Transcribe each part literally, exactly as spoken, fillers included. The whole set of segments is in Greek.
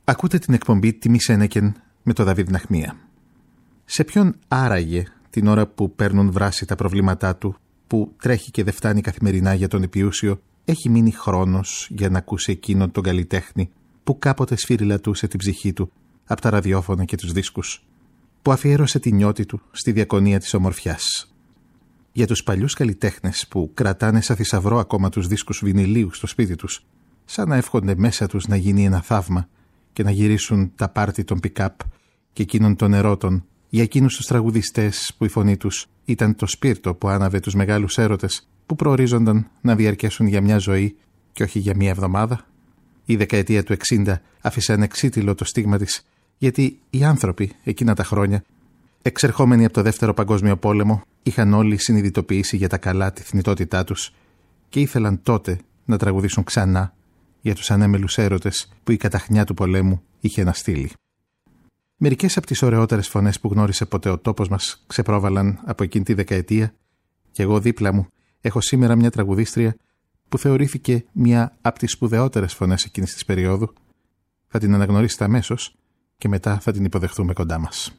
Ακούτε την εκπομπή «Τιμή Σένεκεν» με τον Δαβίδ Ναχμία. Σε ποιον άραγε την ώρα που παίρνουν βράση τα προβλήματά του, που τρέχει και δεν φτάνει καθημερινά για τον επιούσιο, έχει μείνει χρόνος για να ακούσει εκείνον τον καλλιτέχνη που κάποτε σφυριλατούσε την ψυχή του από τα ραδιόφωνα και τους δίσκους, που αφιέρωσε τη νιώτη του στη διακονία της ομορφιάς. Για τους παλιούς καλλιτέχνες που κρατάνε σαν θησαυρό ακόμα τους δίσκους βινιλίου στο σπίτι τους, σαν να εύχονται μέσα τους να γίνει ένα θαύμα και να γυρίσουν τα πάρτι των pick-up και εκείνων των ερώτων, για εκείνους τους τραγουδιστές που η φωνή τους ήταν το σπίρτο που άναβε τους μεγάλους έρωτες που προορίζονταν να διαρκέσουν για μια ζωή και όχι για μια εβδομάδα. Η δεκαετία του εξήντα άφησε ανεξίτηλο το στίγμα της, γιατί οι άνθρωποι εκείνα τα χρόνια, εξερχόμενοι από το Δεύτερο Παγκόσμιο Πόλεμο, είχαν όλοι συνειδητοποιήσει για τα καλά τη θνητότητά τους και ήθελαν τότε να τραγουδήσουν ξανά για τους ανέμελους έρωτες που η καταχνιά του πολέμου είχε αναστείλει. Μερικές από τις ωραιότερες φωνές που γνώρισε ποτέ ο τόπος μας ξεπρόβαλαν από εκείνη τη δεκαετία, και εγώ δίπλα μου έχω σήμερα μια τραγουδίστρια που θεωρήθηκε μια από τις σπουδαιότερες φωνές εκείνης της περίοδου. Θα την αναγνωρίσετε αμέσως και μετά θα την υποδεχθούμε κοντά μας.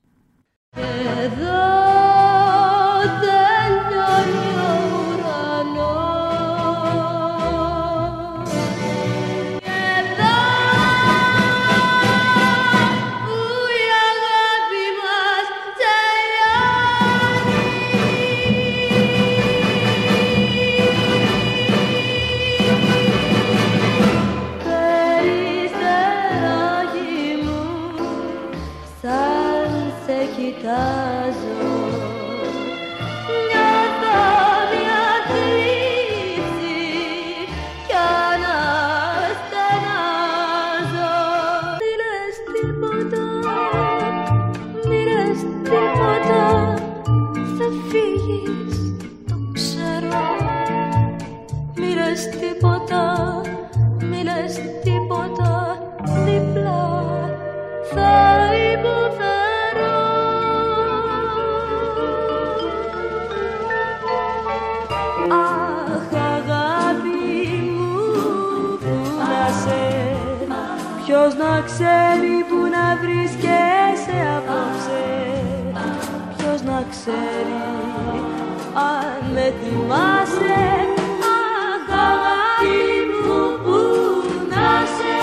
Ποιος να ξέρει που να βρίσκεσαι απόψε, ποιος να ξέρει αν με θυμάσαι, αχ αγάπη μου που να σε.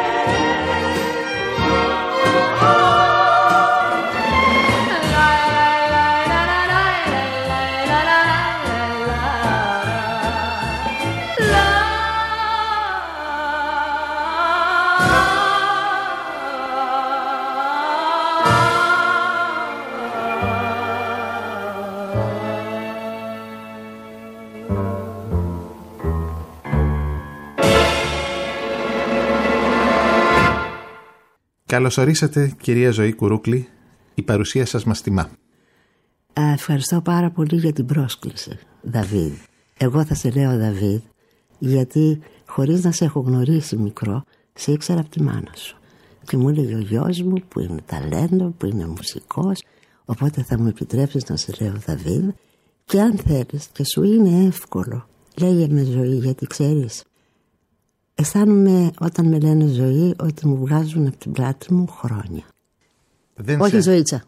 Καλώς ορίσατε, κυρία Ζωή Κουρούκλη. Η παρουσία σας μας τιμά. Ευχαριστώ πάρα πολύ για την πρόσκληση, Δαβίδ. Εγώ θα σε λέω Δαβίδ, γιατί χωρίς να σε έχω γνωρίσει μικρό, σε ήξερα από τη μάνα σου. Και μου έλεγε ο γιος μου που είναι ταλέντο, που είναι μουσικός, οπότε θα μου επιτρέψεις να σε λέω Δαβίδ. Και αν θέλεις και σου είναι εύκολο, λέγε με Ζωή, γιατί ξέρεις, αισθάνομαι όταν με λένε Ζωή ότι μου βγάζουν από την πλάτη μου χρόνια. Δεν Όχι σε... Ζωήτσα.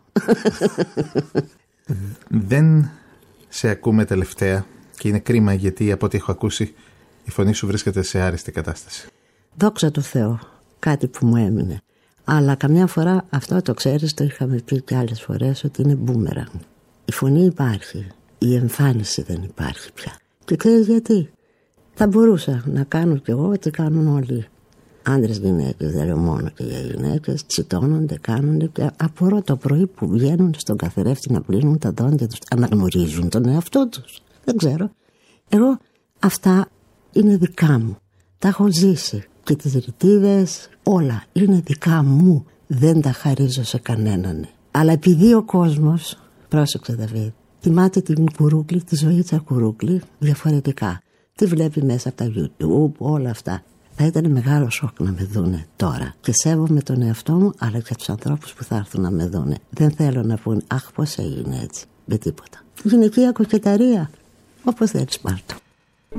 Δεν σε ακούμε τελευταία και είναι κρίμα, γιατί από ό,τι έχω ακούσει η φωνή σου βρίσκεται σε άριστη κατάσταση. Δόξα τω Θεώ, κάτι που μου έμεινε. Αλλά καμιά φορά, αυτό το ξέρεις, το είχαμε πει και άλλες φορές, ότι είναι μπούμεραν. Η φωνή υπάρχει, η εμφάνιση δεν υπάρχει πια. Και ξέρεις γιατί? Θα μπορούσα να κάνω κι εγώ ό,τι κάνουν όλοι. Άντρες, γυναίκες, δεν λέω μόνο και για γυναίκες, τσιτώνονται, κάνονται, και απορώ το πρωί που βγαίνουν στον καθρέφτη να πλύνουν τα δόντια τους, αναγνωρίζουν τον εαυτό τους. Δεν ξέρω. Εγώ αυτά είναι δικά μου. Τα έχω ζήσει. Και τις ρητίδες, όλα είναι δικά μου. Δεν τα χαρίζω σε κανέναν. Αλλά επειδή ο κόσμος, πρόσεξε Δαβίδ, θυμάται την Κουρούκλη, τη Ζωήτσα Κουρούκλη διαφορετικά. Τι βλέπει μέσα από τα YouTube, όλα αυτά. Θα ήταν μεγάλο σοκ να με δούνε τώρα. Και σέβομαι τον εαυτό μου, αλλά και τους ανθρώπους που θα έρθουν να με δούνε. Δεν θέλω να πούν, αχ, πώς έγινε έτσι. Με τίποτα. Γυναικεία κοκεταρία. Όπως θέλεις πάρτο.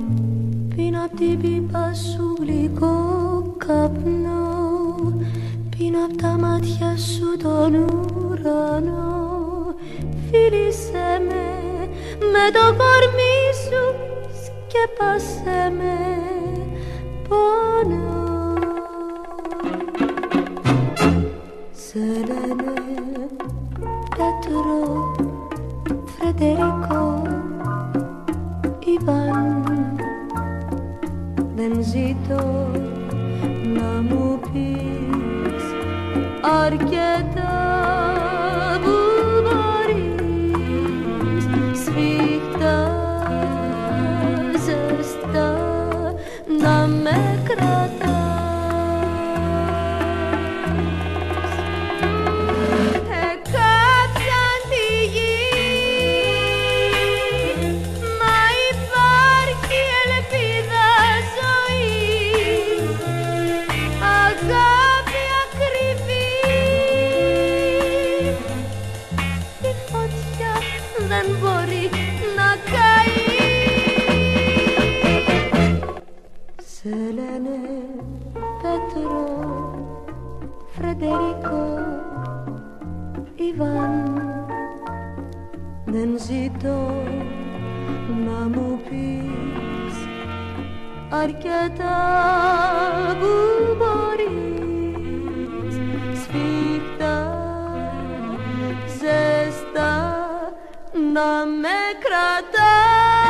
Πίνω απ' την πίπα σου γλυκό καπνό, Πίνω απ' τα μάτια σου τον ουρανό. Φίλησέ με με το κορμί σου, σκέπασέ με πόνο. Σε λένε Πέτρο, Φρεντερικό, Ιβάν. Δεν ζητώ να μου πεις αρκετά που μπορείς, σφιχτά, ζεστά να με κρατάς. Εκάψαν τη γη, μα υπάρχει ελπίδα ζωή, αγάπη ακριβή. Η φωτιά δεν μπορεί να καεί. Σε λένε Πέτρο, Φρεντερικό, Ιβάν. Δεν ζητώ να μου πεις αρκετά που μπορείς, σφιχτά, ζεστά να με κρατάς.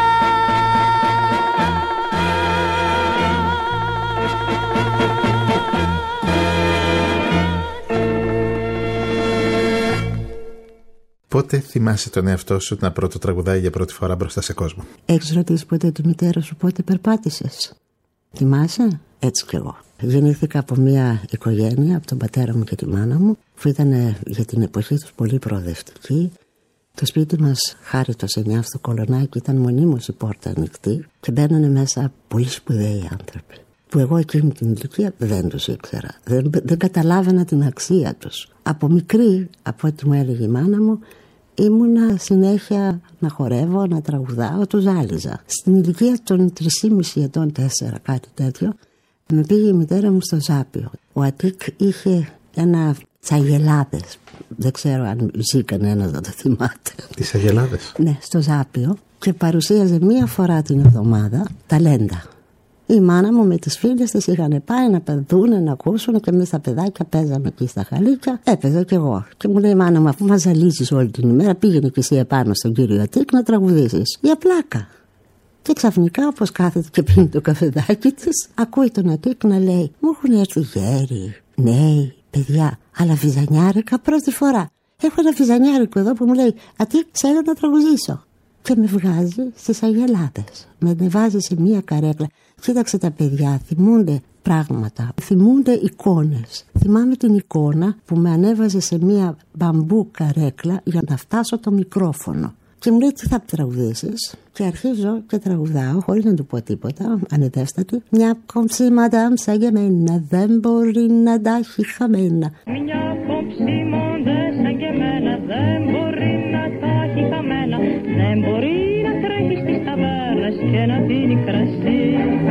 Πότε θυμάσαι τον εαυτό σου να πρώτο τραγουδάει για πρώτη φορά μπροστά σε κόσμο? Έχεις ρωτήσει ποτέ τη μητέρα σου πότε περπάτησες? Θυμάσαι? Έτσι κι εγώ. Γεννήθηκα από μια οικογένεια, από τον πατέρα μου και τη μάνα μου, που ήταν για την εποχή τους πολύ προοδευτική. Το σπίτι μας, χάρη το εννιά στο Κολονάκι, ήταν μονίμως η πόρτα ανοιχτή και μπαίνανε μέσα πολύ σπουδαίοι άνθρωποι, που εγώ εκείνη την ηλικία δεν τους ήξερα. Δεν, δεν καταλάβαινα την αξία τους. Από μικρή, από ό,τι μου έλεγε η μάνα μου, ήμουνα συνέχεια να χορεύω, να τραγουδάω, το ζάλιζα. Στην ηλικία των τρισήμισι ετών, τέσσερα, κάτι τέτοιο, με πήγε η μητέρα μου στο Ζάπιο. Ο Αττικ είχε ένα τσαγελάδες. Δεν ξέρω αν ζει κανένας να το θυμάται. Τις αγελάδες? Ναι, στο Ζάπιο, και παρουσίαζε μία φορά την εβδομάδα ταλέντα. Η μάνα μου με τις φίλες της είχαν πάει να παιδούνε, να ακούσουν, και εμείς τα παιδάκια παίζαμε εκεί στα χαλίκια. Έπαιζα κι εγώ. Και μου λέει η μάνα μου, αφού μας ζαλίζεις όλη την ημέρα, πήγαινε κι εσύ επάνω στον κύριο Αττικ να τραγουδήσεις. Για πλάκα. Και ξαφνικά, όπως κάθεται και πίνει το καφεδάκι της, ακούει τον Αττικ να λέει: μου έχουν έρθει γέροι, νέοι, παιδιά, αλλά βυζανιάρικα πρώτη φορά. Έχω ένα βυζανιάρικο εδώ που μου λέει: Αττικ, θέλω να τραγουδήσω. Και με βγάζει στις αγελάδες. Με ανεβάζει σε μία καρέκλα. Κοίταξε, τα παιδιά θυμούνται πράγματα, θυμούνται εικόνες. Θυμάμαι την εικόνα που με ανέβαζε σε μία μπαμπού καρέκλα για να φτάσω το μικρόφωνο. Και μου λέει: τι θα τραγουδήσεις? Και αρχίζω και τραγουδάω χωρίς να του πω τίποτα, ανεδέστατη. Μια κομψή μαντάμ σαν για μένα δεν μπορεί να τα έχει χαμένα. Μια κομψή μαντάμ σαν για μένα δεν μπορεί να τα έχει χαμένα. Δεν μπορεί να τρέχει στις ταβέρνες και να πίνει κρασί.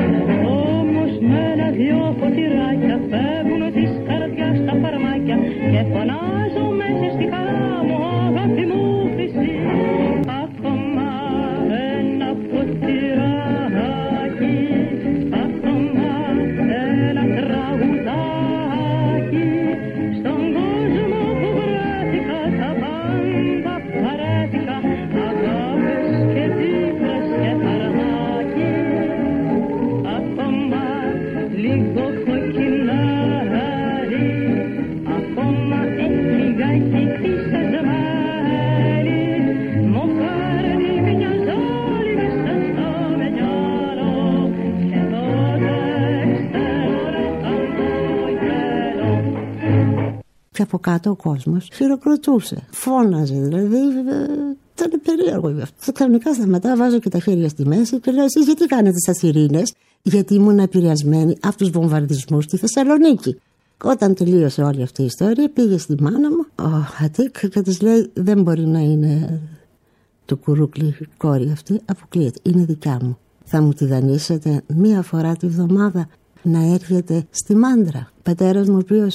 Όμως με ένα δυο ποτηράκια φεύγουν της καρδιάς τα φαρμάκια και φωνάζω μέσα στη χαρά μου, αγάπη μου χρυσή. Ακόμα ένα ποτηράκι, ακόμα ένα τραγουδάκι. Στον κόσμο που βρέθηκα τα πάντα παρέθηκα, αγάπες και δίπλες και φαρμάκι. Ακόμα λίγο κοκκινάρι, ακόμα έχει λιγάκι ξεσμένει. Μου φέρνει μια ζόλη μέσα στο μυαλό και τότε ξέρω να χαμογελώ. Και από κάτω ο κόσμος χειροκροτούσε, φώναζε, δηλαδή ε, ήταν περίεργο γι' αυτό. Ξαφνικά σταματάω, βάζω και τα χέρια στη μέση και λέω: εσείς γιατί κάνετε στα σιρήνες? Γιατί ήμουν επηρεασμένη από τους βομβαρδισμούς στη Θεσσαλονίκη. Όταν τελείωσε όλη αυτή η ιστορία, πήγε στη μάνα μου ο Αττικ και της λέει: δεν μπορεί να είναι του κουρούκλι κόρη αυτή, αποκλείεται, είναι δικιά μου. Θα μου τη δανείσετε μία φορά τη βδομάδα να έρχεται στη Μάντρα? Πατέρας μου, ο οποίος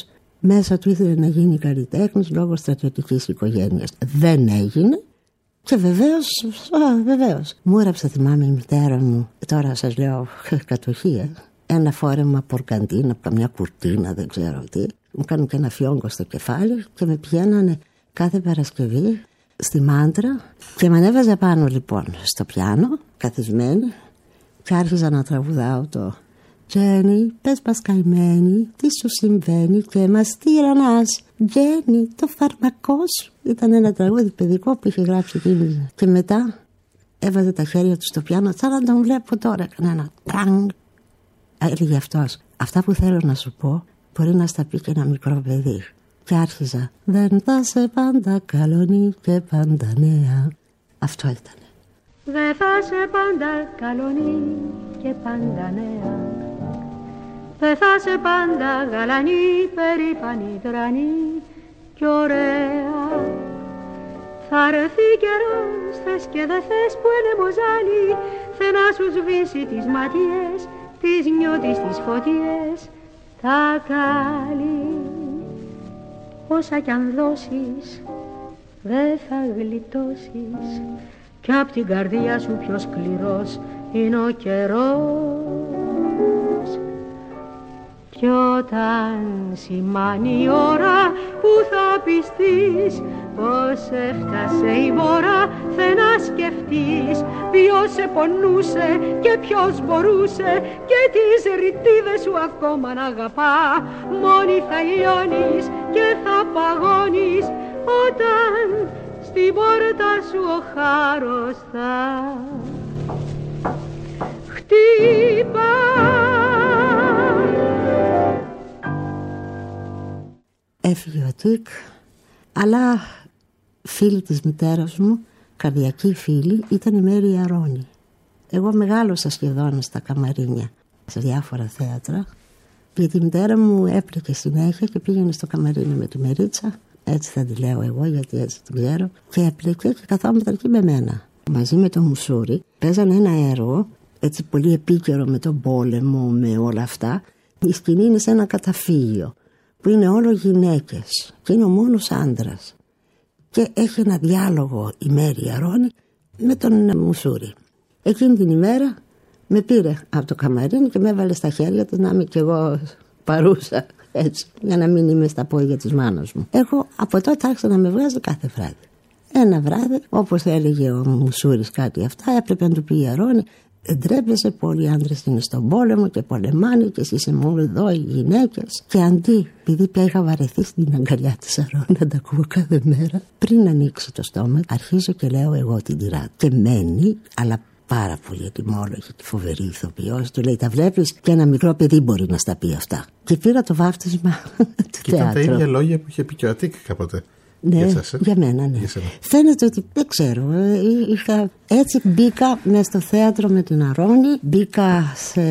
Μέσα του ήθελε να γίνει καλλιτέχνης λόγω στρατιωτικής οικογένειας. Δεν έγινε. Και βεβαίως, α, βεβαίως. Μου έγραψε, θυμάμαι, η μητέρα μου, τώρα σας λέω κατοχή, ένα φόρεμα πορκαντίνα από καμιά κουρτίνα, δεν ξέρω τι. Μου κάνουν και ένα φιόγκο στο κεφάλι και με πηγαίνανε κάθε Παρασκευή στη Μάντρα και με ανέβαζε πάνω λοιπόν στο πιάνο, καθισμένη, και άρχιζα να τραγουδάω το «Τζένι, πες μας καημένη, τι σου συμβαίνει και μας τύρανας, Τζένι, το φαρμακό σου». Ήταν ένα τραγούδι παιδικό που είχε γράψει εκείνη. Και μετά έβαζε τα χέρια του στο πιάνο, σαν να τον βλέπω τώρα, έκανε ένα τραγκ. Έλεγε αυτός, αυτά που θέλω να σου πω μπορεί να στα πει και ένα μικρό παιδί. Και άρχιζα, δεν θα είσαι πάντα καλονή και πάντα νέα. Αυτό ήταν. Δεν θα είσαι πάντα καλονή και πάντα νέα. Δεν θα είσαι πάντα γαλανή, περήφανη, τρανή κι ωραία. Θα έρθει καιρός, θες και δεν θες, που είναι μποζάλι, θε να σου σβήσει τις ματιές, τις νιώτης τις φωτιές, τα κάλλη. Όσα κι αν δώσεις, δεν θα γλιτώσεις, κι απ' την καρδία σου πιο σκληρός είναι ο καιρός. Κι όταν σημάνει η ώρα που θα πιστείς πως έφτασε η μόρα, θε να σκεφτείς ποιος σε πονούσε και ποιος μπορούσε και τις ρητίδες σου ακόμα να αγαπά. Μόνη θα λιώνεις και θα παγώνεις όταν στην πόρτα σου ο χάρος θα χτύπα. Έφυγε ο Τικ, αλλά φίλη της μητέρας μου, καρδιακή φίλη, ήταν η Μέρη Αρώνη. Εγώ μεγάλωσα σχεδόν στα Καμαρίνια, σε διάφορα θέατρα, γιατί η μητέρα μου έπλεκε συνέχεια και πήγαινε στο Καμαρίνι με τη Μερίτσα, έτσι θα τη λέω εγώ γιατί έτσι την ξέρω, και έπλεκε και καθόμουν εκεί με μένα. Μαζί με τον Μουσούρη παίζανε ένα έργο, έτσι πολύ επίκαιρο με τον πόλεμο, με όλα αυτά. Η σκηνή είναι σε ένα καταφύγιο που είναι όλο γυναίκες και είναι ο μόνος άντρας. Και έχει ένα διάλογο η Μέρη Αρώνη με τον Μουσούρη. Εκείνη την ημέρα με πήρε από το Καμαρίνι και με έβαλε στα χέρια της να είμαι κι εγώ παρούσα, έτσι, για να μην είμαι στα πόδια της μάνας μου. Εγώ από τότε άρχισα να με βγάζει κάθε βράδυ. Ένα βράδυ, όπως έλεγε ο Μουσούρης κάτι αυτά, έπρεπε να του πει η Αρώνη, δεν τρέπεσαι, πολλοί άντρες είναι στον πόλεμο και πολεμάνε και εσύ είσαι μόνο εδώ οι γυναίκες. Και αντί, επειδή πια είχα βαρεθεί στην αγκαλιά της Αρώνη να τα ακούω κάθε μέρα, πριν ανοίξει το στόμα, αρχίζω και λέω εγώ την τυρά. Και μένει, αλλά πάρα πολύ ετοιμόλογη και φοβερή ηθοποιός. Του λέει, τα βλέπεις, και ένα μικρό παιδί μπορεί να στα πει αυτά. Και πήρα το βάφτισμα του και θέατρου. Ήταν τα ίδια λόγια που είχε πει και ο Αττικ κάποτε. Ναι, για, εσάς, ε? για μένα, ναι. Για Φαίνεται ότι δεν ξέρω. Είχα, έτσι μπήκα μέσα στο θέατρο με την Αρώνη. Μπήκα σε,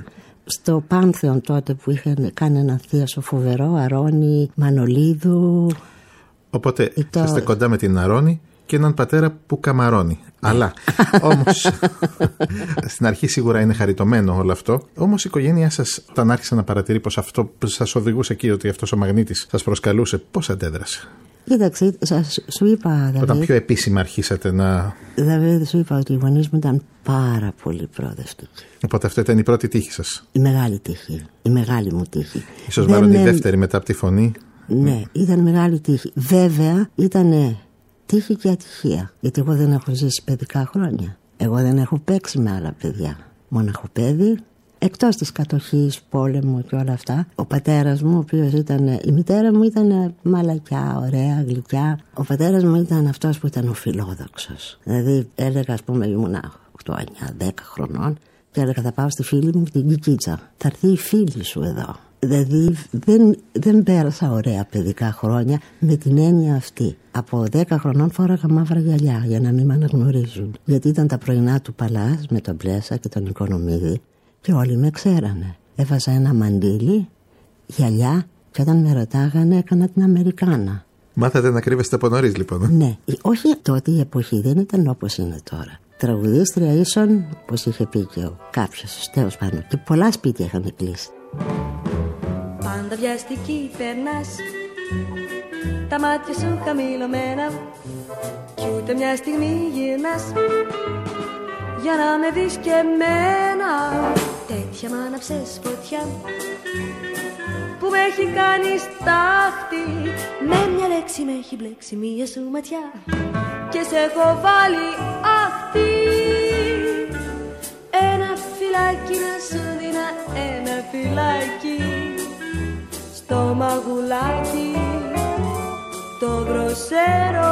στο Πάνθεον τότε που είχαν κάνει ένα θίασο φοβερό. Αρώνη, Μανολίδου. Οπότε το... είστε κοντά με την Αρώνη και έναν πατέρα που καμαρώνει. Αλλά όμως στην αρχή σίγουρα είναι χαριτωμένο όλο αυτό. Όμως η οικογένειά σας, όταν άρχισε να παρατηρεί πως αυτό που σας οδηγούσε εκεί, ότι αυτός ο μαγνήτης σας προσκαλούσε, πώς αντέδρασε? Κοίταξε, σας, σου είπα, Δαβίδ, όταν πιο επίσημα αρχίσατε να... Δαβίδ, σου είπα ότι οι γονείς μου ήταν πάρα πολύ προοδευτικοί. Οπότε αυτό ήταν η πρώτη τύχη σας. Η μεγάλη τύχη, η μεγάλη μου τύχη. Ίσως Δεν μάλλον η δεύτερη μετά από τη φωνή. Ναι, ήταν μεγάλη τύχη. Βέβαια ήταν τύχη και ατυχία. Γιατί εγώ δεν έχω ζήσει παιδικά χρόνια. Εγώ δεν έχω παίξει με άλλα παιδιά. Μοναχοπέδι. Εκτός της κατοχής, πόλεμου και όλα αυτά, ο πατέρας μου, ο οποίος ήταν, η μητέρα μου ήταν μαλακιά, ωραία, γλυκιά. Ο πατέρας μου ήταν αυτός που ήταν ο φιλόδοξος. Δηλαδή έλεγα, ας πούμε, ήμουνα οκτώ, εννιά, δέκα χρονών και έλεγα, θα πάω στη φίλη μου την Κικίτσα. Θα έρθει η φίλη σου εδώ. Δηλαδή δεν, δεν πέρασα ωραία παιδικά χρόνια με την έννοια αυτή. Από δέκα χρονών φόραγα μαύρα γυαλιά για να μην με αναγνωρίζουν. Γιατί ήταν τα πρωινά του Παλάς με τον Πλέσα και τον Οικονομίδη. Και όλοι με ξέρανε. Έβαζα ένα μαντίλι, γυαλιά, και όταν με ρωτάγανε έκανα την Αμερικάνα. Μάθατε να κρύβεστε από νωρίς λοιπόν. Ναι, όχι τότε η εποχή δεν ήταν όπως είναι τώρα. Τραγουδίστρια ίσον, όπως είχε πει και ο κάποιος, τέλος πάντων. Και πολλά σπίτια είχαν κλείσει. πάντα βιαστική περνάς, τα μάτια σου χαμηλωμένα κι ούτε μια στιγμή γυρνάς για να με δεις και εμένα. Τέτοια μ' άναψες φωτιά που με έχει κάνει στάχτη, με μια λέξη με έχει μπλέξει μία σου ματιά και σε έχω βάλει αχτή. Ένα φυλάκι να σου δίνα, ένα φυλάκι στο μαγουλάκι το δροσερό.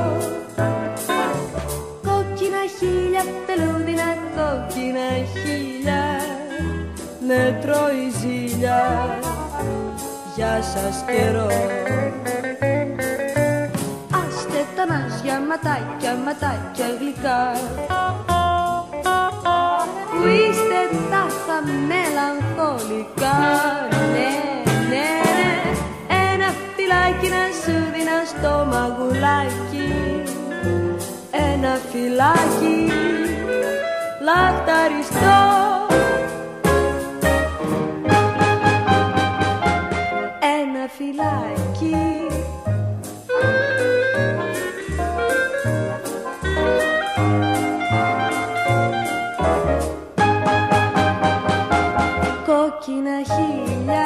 Κόκκινα χίλια, πελούδινα κόκκινα χίλια, με τρώει ζήλια, γεια σας καιρό. Άστε τα νάζια, ματάκια, ματάκια γλυκά, που είστε τάχα μελαγχολικά. Ναι, ναι, ένα φυλάκι να σου δίνα στο μαγουλάκι, ένα φυλάκι λαχταριστό. Ένα φυλάκι κόκκινα χίλια,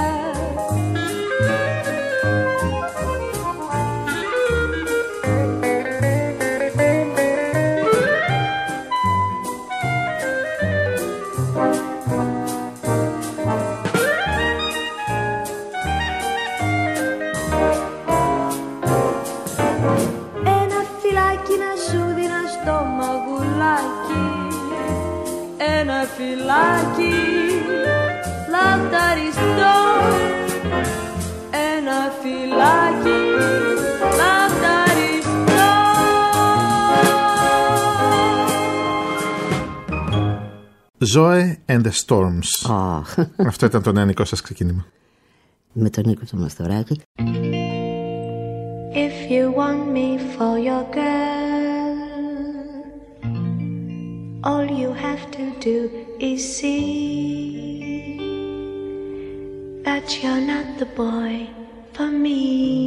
φυλάκι λαχταριστό, ένα φυλάκι λαχταριστό. Zoe and the Storms. Oh. Αυτό ήταν το νεανικό σας ξεκίνημα. Με τον Νίκο το Μαστοράκη. If you want me for your girl, all you have to do is see that you're not the boy for me.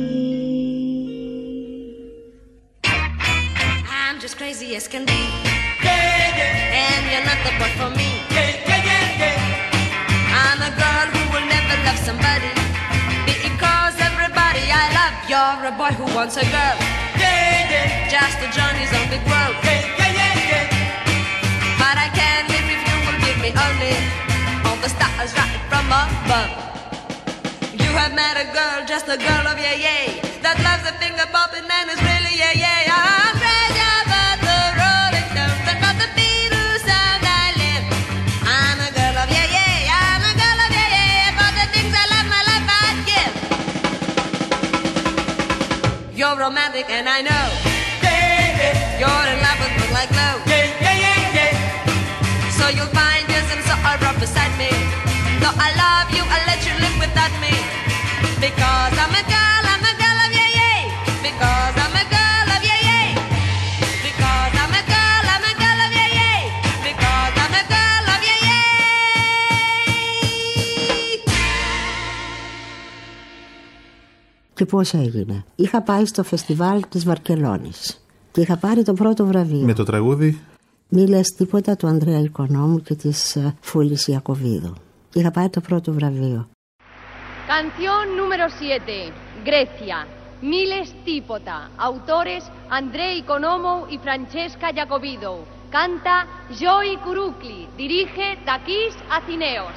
I'm just crazy as can be, yeah, yeah. And you're not the boy for me, yeah, yeah, yeah, yeah. I'm a girl who will never love somebody because everybody I love. You're a boy who wants a girl, yeah, yeah. Just to join his own big world, yeah, yeah, yeah, yeah. But I can live if you will give me only all the stars right from above. You have met a girl, just a girl of yeah, yeah, that loves a finger popping man is really yeah, yeah. I'm crazy about the Rolling Stones and about the Beatles sound I live. I'm a girl of yeah, yeah, I'm a girl of yeah, yeah, for the things I love my life I'd give. You're romantic and I know, yeah, yeah. You're in love with me like glow, yeah, yeah, yeah, yeah. So you'll find yourself so right beside me. Though I love you, I'll let you live without me. Because I'm a girl, I'm a girl of yeah, yeah. Because I'm a girl of yeah, yeah. Because I'm a girl, I'm a girl of yeah, yeah. Because I'm a girl of yeah, yeah. Και πώς έγινε? Είχα πάει στο φεστιβάλ της Βαρκελόνης και είχα πάρει το πρώτο βραβείο. Με το τραγούδι Μη λες τίποτα του Ανδρέα Οικονόμου και της Φούλης Ιακωβίδου. Και είχα πάρει το πρώτο βραβείο. Canción número siete, Grecia. Miles Típota. Autores Andrei Economou y Francesca Iacovido. Canta Joey Kouroukli. Dirige Takis Athineos.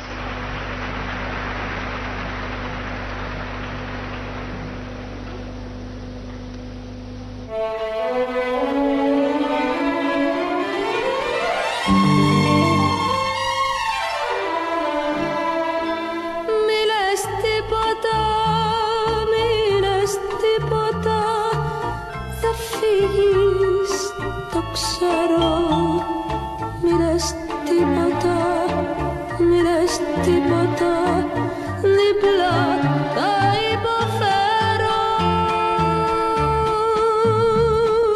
Ξέρω, μη λες τίποτα, μη λες τίποτα, διπλά τα υποφέρω.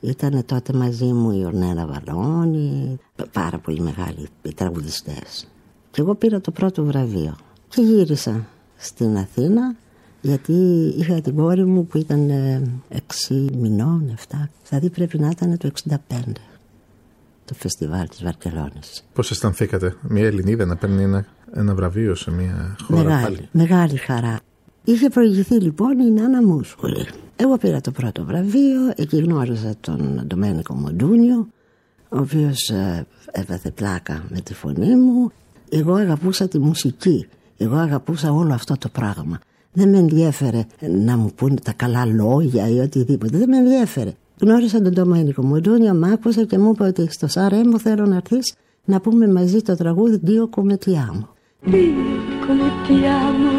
Ήταν τότε μαζί μου η Ορνέλα Βαλώνη, πάρα πολύ μεγάλοι τραγουδιστές. Και εγώ πήρα το πρώτο βραβείο και γύρισα στην Αθήνα, γιατί είχα την κόρη μου που ήταν έξι μηνών, εφτά, δηλαδή πρέπει να ήταν το εξήντα πέντε, το φεστιβάλ της Βαρκελόνης. Πώς αισθανθήκατε μια Ελληνίδα να παίρνει ένα, ένα βραβείο σε μια χώρα? Μεγάλη, πάλι. μεγάλη χαρά. Είχε προηγηθεί λοιπόν η Νάνα Μούσκουλη. Εγώ πήρα το πρώτο βραβείο, εκεί γνώριζα τον Ντομένικο Μοντούνιο, ο οποίος ε, έβαθε πλάκα με τη φωνή μου. Εγώ αγαπούσα τη μουσική, εγώ αγαπούσα όλο αυτό το πράγμα. Δεν με ενδιέφερε να μου πούνε τα καλά λόγια ή οτιδήποτε, δεν με ενδιέφερε. Γνώρισα τον Ντομένικο Μοντούνιο, μ' άκουσα και μου είπε ότι στο Σαρέμο θέλω να έρθεις να πούμε μαζί το τραγούδι Dio come ti amo. Dio come ti amo,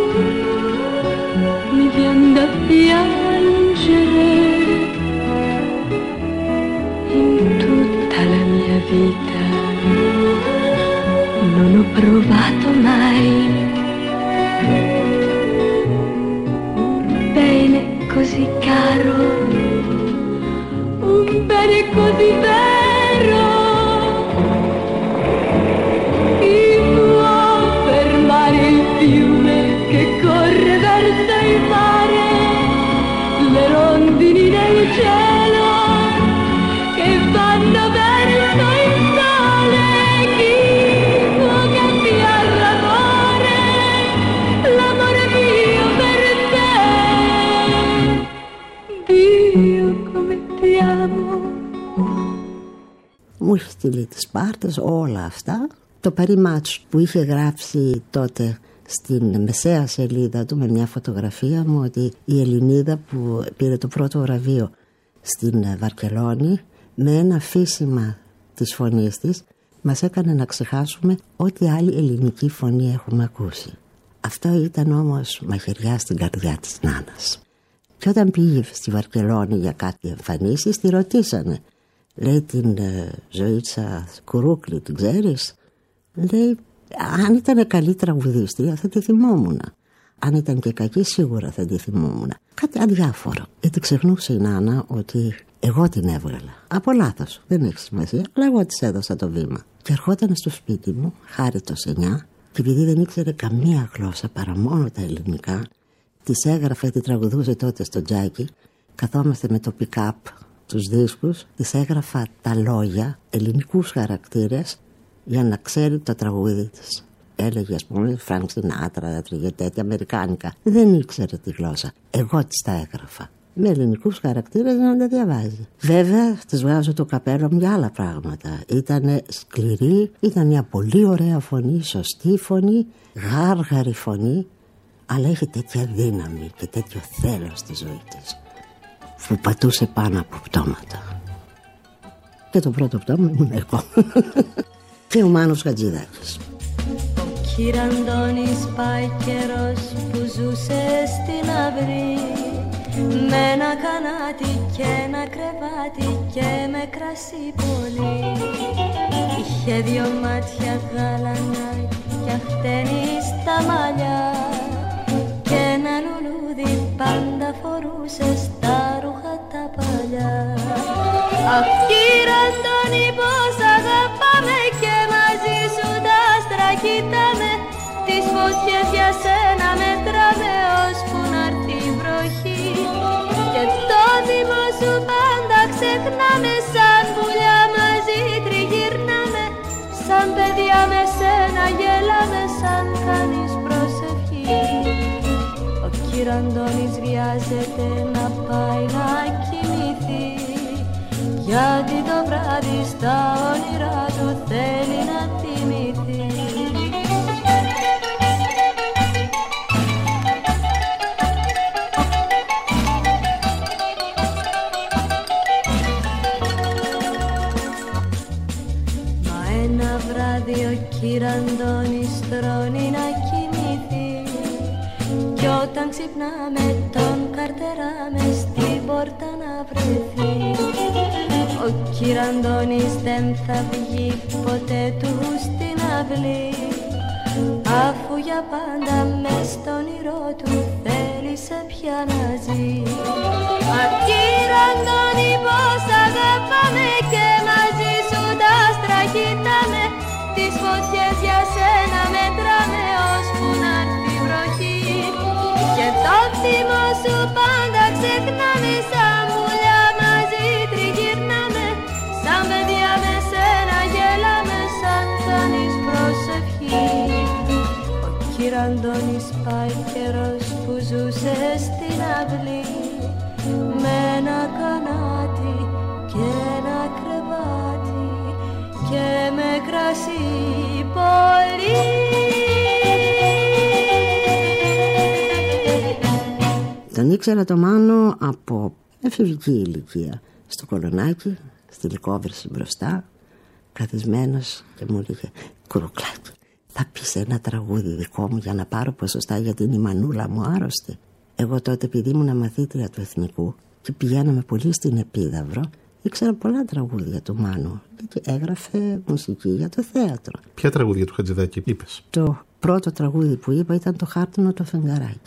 mi viene da piangere, in tutta la mia vita non ho provato mai un bene così caro, un bene così vero. Chi può fermare il fiume che corre verso il mare, le rondini del cielo che vanno verso il sole? Chi può cambiare l'amore, l'amore mio per te? Dio come ti amo. Μου είχε στείλει τις πάρτες, όλα αυτά. Το Paris Match που είχε γράψει τότε στην μεσαία σελίδα του με μια φωτογραφία μου ότι η Ελληνίδα που πήρε το πρώτο βραβείο στην Βαρκελόνη με ένα αφήσιμα της φωνής της μας έκανε να ξεχάσουμε ό,τι άλλη ελληνική φωνή έχουμε ακούσει. Αυτό ήταν όμως μαχαιριά στην καρδιά της Νάνας. Και όταν πήγε στη Βαρκελόνη για κάτι εμφανίσεις τη ρωτήσανε, λέει, την ε, Ζωήτσα Κουρούκλη την ξέρεις? Λέει, αν ήταν καλή τραγουδίστρια θα τη θυμόμουν. Αν ήταν και κακή σίγουρα θα τη θυμόμουν. Κάτι αδιάφορο. Γιατί ξεχνούσε η Νάνα ότι εγώ την έβγαλα. Από λάθος, δεν έχει σημασία, αλλά εγώ της έδωσα το βήμα. Και ερχόταν στο σπίτι μου, χάριτος εννιά, και επειδή δεν ήξερε καμία γλώσσα παρά μόνο τα ελληνικά, της έγραφε, τη τραγουδούσε τότε στο τζάκι, καθόμαστε με το pick-up τους δίσκους, της έγραφα τα λόγια, ελληνικούς χαρακτήρες, για να ξέρει το τραγούδι της. Έλεγε, ας πούμε, Φρανκ Σινάτρα, έτρεγε τέτοια αμερικάνικα. Δεν ήξερε τη γλώσσα. Εγώ της τα έγραφα. Με ελληνικούς χαρακτήρες να τα διαβάζει. Βέβαια, της βγάζω το καπέλο μου για άλλα πράγματα. Ήτανε σκληρή, ήταν μια πολύ ωραία φωνή, σωστή φωνή, γάργαρη φωνή, αλλά έχει τέτοια δύναμη και τέτοιο θέλος στη ζωή της, που πατούσε πάνω από πτώματα. Και το πρώτο πτώμα ήμουν εγώ. Και ο Μάνος Χατζηδάκης. Ο Κυραντώνης πάει καιρός που ζούσε στην αυρή, με ένα κανάτι και ένα κρεβάτι και με κρασί πολύ. Είχε δυο μάτια γαλανά και αχτένει στα μαλλιά, και ένα λουλούδι πάντα φορούσε στα ρούχα τα παλιά. Αχ, Κυραντώνη, πως αγαπάμε και μαζί σου τα άστρα κοιτάμε, τις φωτιές για σένα μετράμε ώσπου να'ρθεί η βροχή, και το θυμό σου πάντα ξεχνάμε, σαν πουλιά μαζί τριγυρνάμε, σαν παιδιά με σένα γελάμε, σαν κάνεις προσευχή. Ο Κυραντώνης βιάζεται να πάει να κοιμηθεί, γιατί το βράδυ στα όνειρά του θέλει να τιμηθεί. Μα ένα βράδυ ο Κυραντώνης τρώνει να κοιμηθεί, κι όταν ξυπνάμε τον καρτεράμε στην πόρτα να βρεθεί. Ο Κυραντώνης δεν θα βγει ποτέ του στην αυλή, αφού για πάντα μες στον όνειρό του θέλησε πια να ζει. Αρκείρα Αντώνη πως αγαπάμε και μαζί σου τα άστρα κοιτάμε, τις φωτιές για σένα μετράμε ώσπου να έρθει η βροχή. Και το θυμό σου πάντα ξεχνάμε, σαν πουλιά μαζί τριγυρνάμε, σαν παιδιά με σένα γελάμε, σαν κάνεις προσευχή. Ο κύρα Αντώνης πάει καιρός που ζούσε στην αυλή, με ένα κανάτι και ένα κρεβάτι και με κρασί πολύ. Τον ήξερα το Μάνο από εφηβική ηλικία, στο Κολονάκι, στη λικόβρηση μπροστά, καθισμένος και μου έλεγε «Κουρουκλάκι, θα πεις ένα τραγούδι δικό μου για να πάρω ποσοστά γιατί είναι η μανούλα μου άρρωστη». Εγώ τότε, επειδή ήμουν μαθήτρια του Εθνικού και πηγαίναμε πολύ στην Επίδαυρο, ήξερα πολλά τραγούδια του Μάνου και έγραφε μουσική για το θέατρο. Ποια τραγούδια του Χατζηδάκη είπες? Το πρώτο τραγούδι που είπα ήταν το Χάρτινο το φεγγαράκι.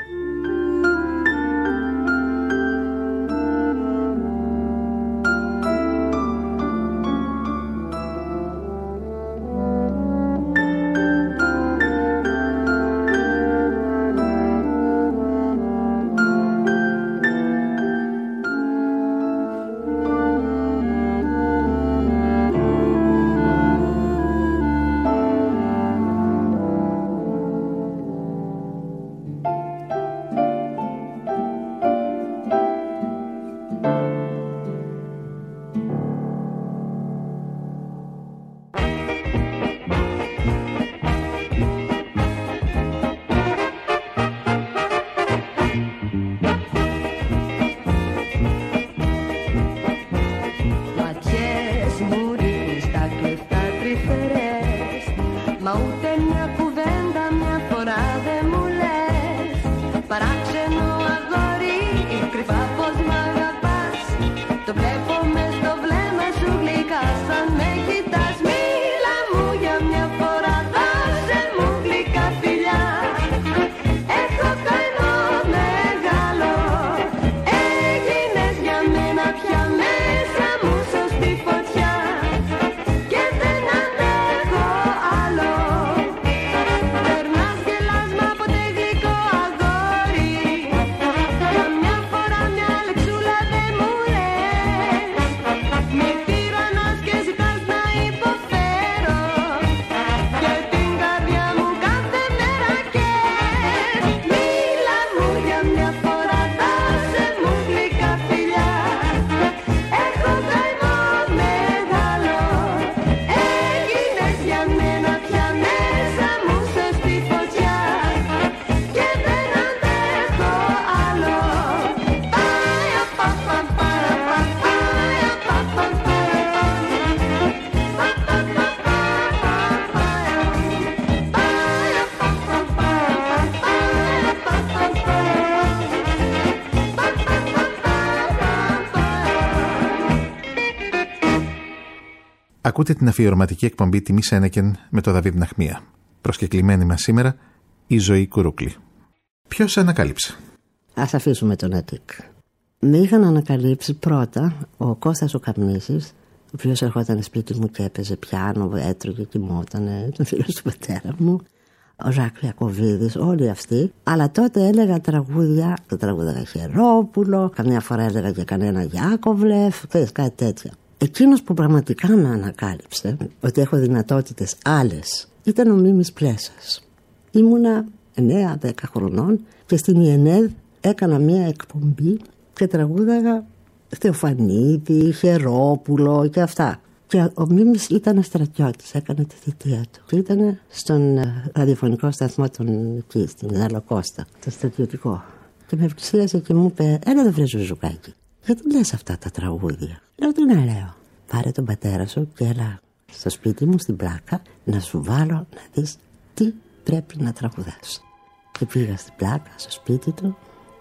Ακούτε την αφιερωματική εκπομπή «Τιμή Σένεκεν» με τον Δαβίδ Ναχμία. Προσκεκλημένη μας σήμερα η Ζωή Κουρούκλη. Ποιος ανακάλυψε? Ας αφήσουμε τον Αττικ. Με είχαν ανακαλύψει πρώτα ο Κώστας ο Καπνίσης, ο οποίος ερχόταν σπίτι μου και έπαιζε πιάνο, έτρωγε, κοιμότανε, τον φίλο του πατέρα μου, ο Ζακ Ιακωβίδης, όλοι αυτοί. Αλλά τότε έλεγα τραγούδια, το τραγούδαγα Χερόπουλο, καμιά φορά έλεγα και κανένα Γιάκοβλεφ, κάτι τέτοια. Εκείνος που πραγματικά με ανακάλυψε ότι έχω δυνατότητες άλλες ήταν ο Μίμης Πλέσας. Ήμουνα εννέα δέκα χρονών και στην ΙΕΝΕΔ έκανα μία εκπομπή και τραγούδαγα Θεοφανίδη, Χερόπουλο και αυτά. Και ο Μίμης ήταν στρατιώτης, έκανε τη θητεία του. Και ήταν στον ραδιοφωνικό σταθμό των εκεί, στην Δαλοκώστα, το στρατιωτικό. Και με πλησίασε και μου είπε, έλα δεν βρε Ζουζουκάκη, γιατί λες αυτά τα τραγούδια? Λέω, τι να λέω? Πάρε τον πατέρα σου και έλα στο σπίτι μου στην πλάκα να σου βάλω να δεις τι πρέπει να τραγουδάς. Και πήγα στην πλάκα στο σπίτι του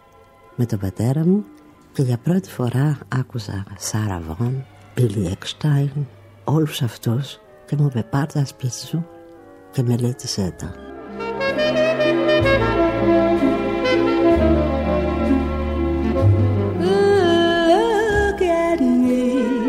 με τον πατέρα μου και για πρώτη φορά άκουσα Σάρα Βον, Μπίλι Εκστάιν, όλους αυτούς και μου είπε, πάρ' τα σπίτι σου και μελέτησέ τα. Look at me,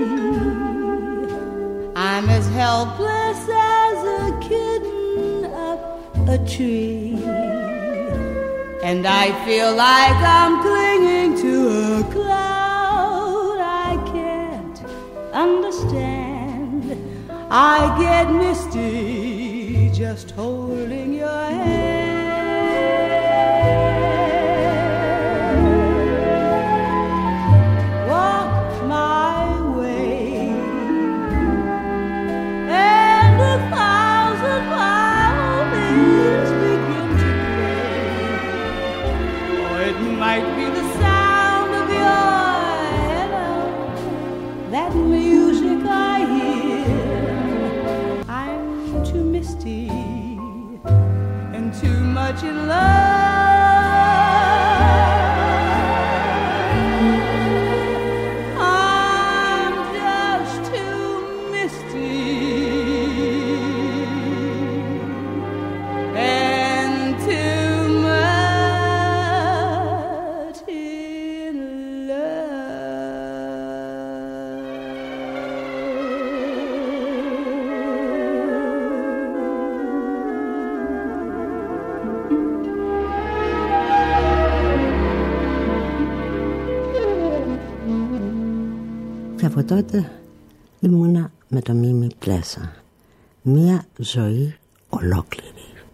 I'm as helpless as a kitten up a tree, and I feel like I'm clinging to a cloud I can't understand. I get misty just holding your hand. Walk my way, and a thousand violins begin to play. Or it might be the sound of your hello, that music I hear. I'm too misty and too much in love. I'm just too misty and too much in Και από τότε ήμουνα με το Μίμη Πλέσα. Μία ζωή ολόκληρη.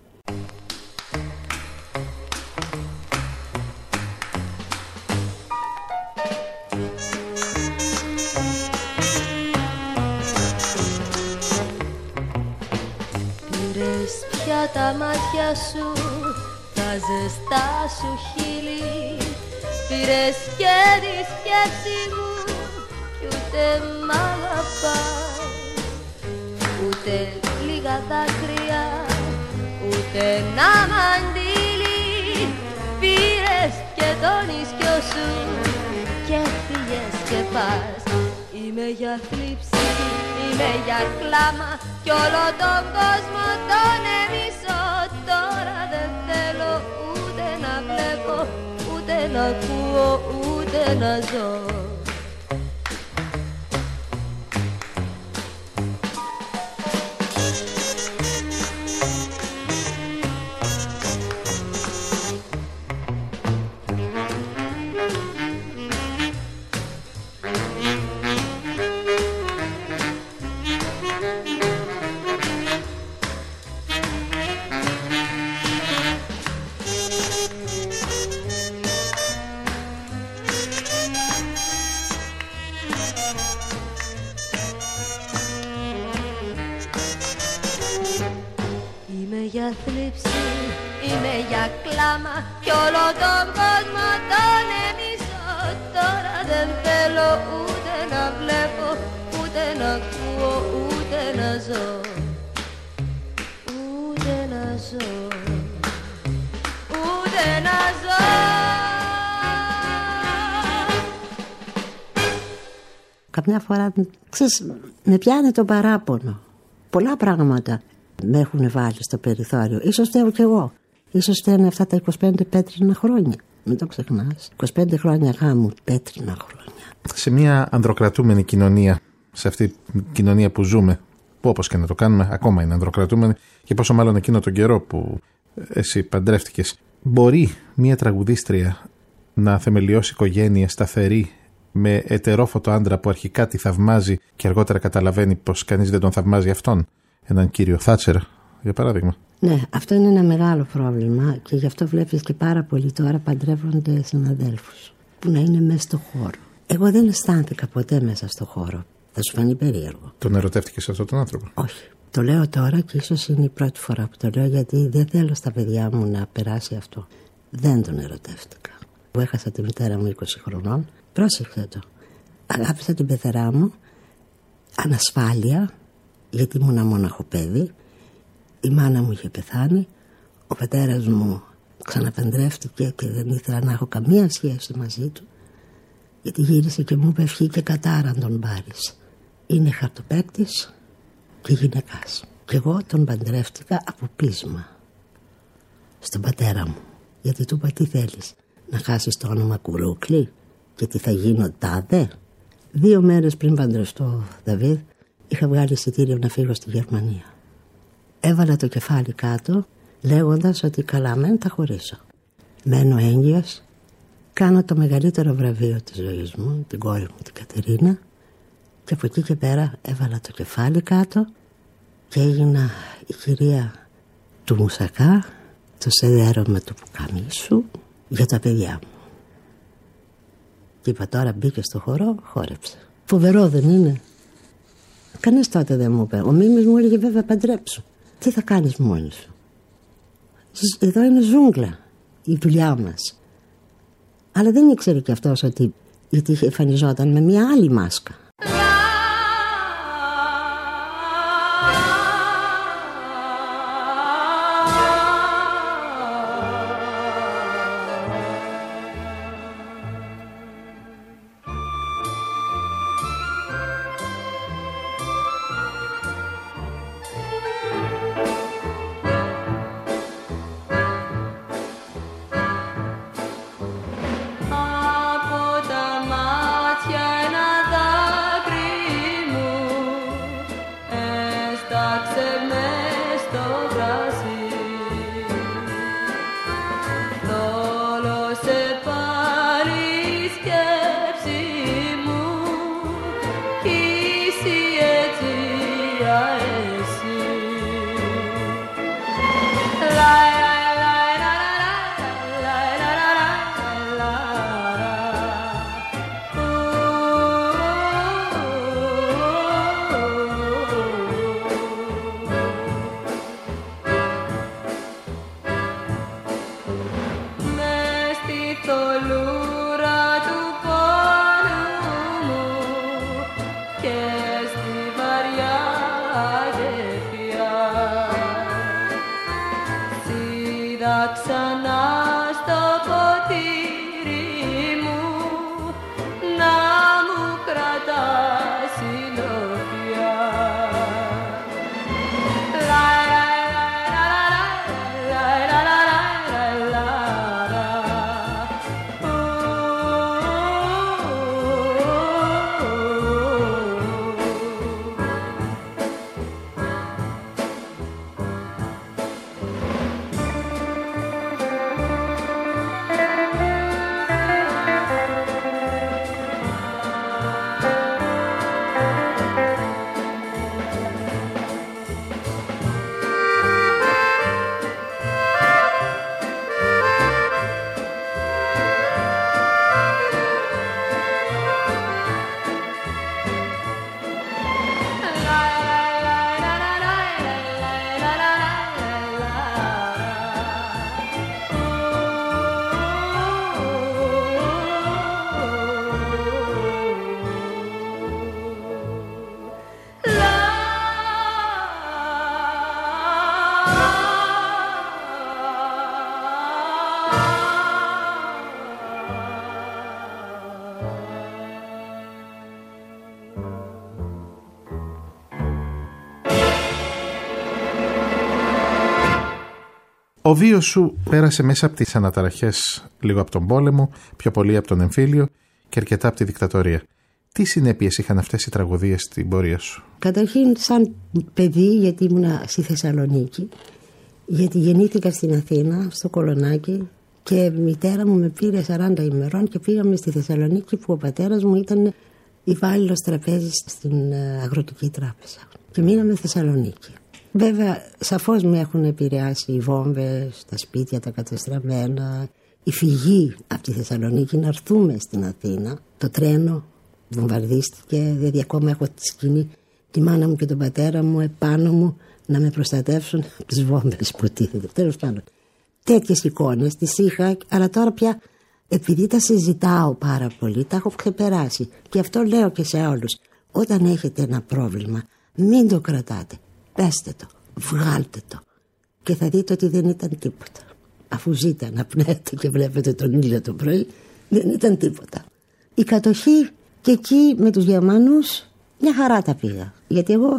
Πήρες πια τα μάτια σου, τα ζεστά σου χείλη, πήρες και τη σκέψη μου κι ούτε μ' αγαπάς. Ούτε λίγα δάκρυα, ούτε ένα μαντίλι, πήρες και τον ίσκιο σου και φύγες και πας. Είμαι για θλίψη, είμαι για κλάμα κι όλο τον κόσμο τον εμισώ. Τώρα δεν θέλω ούτε να βλέπω, ούτε να ακούω, ούτε να ζω. Είμαι για θλίψη, είμαι για κλάμα κι όλο τον κόσμο τον εμισώ. Τώρα δεν θέλω ούτε να βλέπω, ούτε να ακούω, ούτε να ζω. Ούτε να ζω, ούτε να ζω. Καμιά φορά, ξέρεις, με πιάνει το παράπονο. Πολλά πράγματα με έχουν βάλει στο περιθώριο. Ίσως φταίω κι εγώ. Ίσως φταίνε αυτά τα είκοσι πέντε πέτρινα χρόνια. Μην το ξεχνάς. είκοσι πέντε χρόνια γάμου, πέτρινα χρόνια. Σε μια ανδροκρατούμενη κοινωνία, σε αυτή την κοινωνία που ζούμε, που όπως και να το κάνουμε, ακόμα είναι ανδροκρατούμενη, και πόσο μάλλον εκείνο τον καιρό που εσύ παντρεύτηκες, μπορεί μια τραγουδίστρια να θεμελιώσει οικογένεια σταθερή με ετερόφωτο άντρα που αρχικά τη θαυμάζει και αργότερα καταλαβαίνει πως κανείς δεν τον θαυμάζει αυτόν? Έναν κύριο Θάτσερ, για παράδειγμα. Ναι, αυτό είναι ένα μεγάλο πρόβλημα και γι' αυτό βλέπεις και πάρα πολλοί τώρα παντρεύονται συναδέλφους που να είναι μέσα στο χώρο. Εγώ δεν αισθάνθηκα ποτέ μέσα στο χώρο. Θα σου φανεί περίεργο. Τον ερωτεύτηκες αυτόν τον άνθρωπο? Όχι. Το λέω τώρα και ίσως είναι η πρώτη φορά που το λέω, γιατί δεν θέλω στα παιδιά μου να περάσει αυτό. Δεν τον ερωτεύτηκα. Εγώ έχασα τη μητέρα μου είκοσι χρονών. Πρόσεξε το. Αγάπησα την πεθερά μου. Ανασφάλεια, γιατί ήμουν μόναχο παιδί. Η μάνα μου είχε πεθάνει. Ο πατέρας μου ξαναπαντρεύτηκε και δεν ήθελα να έχω καμία σχέση μαζί του, γιατί γύρισε και μου είπε ευχή και κατάρα τον πάρεις. Είναι χαρτοπαίκτης και γυναικάς. Και εγώ τον παντρεύτηκα από πείσμα στον πατέρα μου. Γιατί του είπα, τι θέλεις, να χάσεις το όνομα Κουρούκλη και τι θα γίνω τάδε. Δύο μέρες πριν παντρευτώ Δαβίδ, είχα βγάλει εισιτήριο να φύγω στη Γερμανία. Έβαλα το κεφάλι κάτω λέγοντας ότι καλά μεν τα χωρίσω. Μένω έγκυος, κάνω το μεγαλύτερο βραβείο της ζωής μου, την κόρη μου την Κατερίνα, και από εκεί και πέρα έβαλα το κεφάλι κάτω και έγινα η κυρία του μουσακά, το σεδέρωμα του πουκαμίσου για τα παιδιά μου. Και είπα, τώρα μπήκε στο χορό, χόρεψε. Φοβερό δεν είναι? Κανείς τότε δεν μου είπε. Ο Μίμης μου έλεγε, βέβαια παντρέψου. Τι θα κάνεις μόνη σου? Εδώ είναι ζούγκλα η δουλειά μας. Αλλά δεν ήξερε κι αυτός ότι, γιατί εμφανιζόταν με μια άλλη μάσκα. Ο βίος σου πέρασε μέσα από τις αναταραχές, λίγο από τον πόλεμο, πιο πολύ από τον εμφύλιο και αρκετά από τη δικτατορία. Τι συνέπειες είχαν αυτές οι τραγωδίες στην πορεία σου? Καταρχήν σαν παιδί, γιατί ήμουνα στη Θεσσαλονίκη, γιατί γεννήθηκα στην Αθήνα, στο Κολονάκι, και η μητέρα μου με πήρε σαράντα ημερών και πήγαμε στη Θεσσαλονίκη, που ο πατέρας μου ήταν υπάλληλος τραπέζης στην Αγροτική Τράπεζα. Και μείναμε στη Θεσσαλονίκη. Βέβαια, σαφώς με έχουν επηρεάσει οι βόμβες, τα σπίτια τα κατεστραμμένα, η φυγή από τη Θεσσαλονίκη να έρθουμε στην Αθήνα. Το τρένο βομβαρδίστηκε, δηλαδή ακόμα έχω τη σκηνή, τη μάνα μου και τον πατέρα μου επάνω μου να με προστατεύσουν από τις βόμβες που τίθεται. Τέλος πάντων, τέτοιες εικόνες τις είχα, αλλά τώρα πια, επειδή τα συζητάω πάρα πολύ, τα έχω ξεπεράσει. Και αυτό λέω και σε όλους. Όταν έχετε ένα πρόβλημα, μην το κρατάτε. Πέστε το, βγάλτε το και θα δείτε ότι δεν ήταν τίποτα. Αφού ζείτε, αναπνέετε και βλέπετε τον ήλιο το πρωί, δεν ήταν τίποτα. Η κατοχή και εκεί με τους Γερμανούς μια χαρά τα πήγα. Γιατί εγώ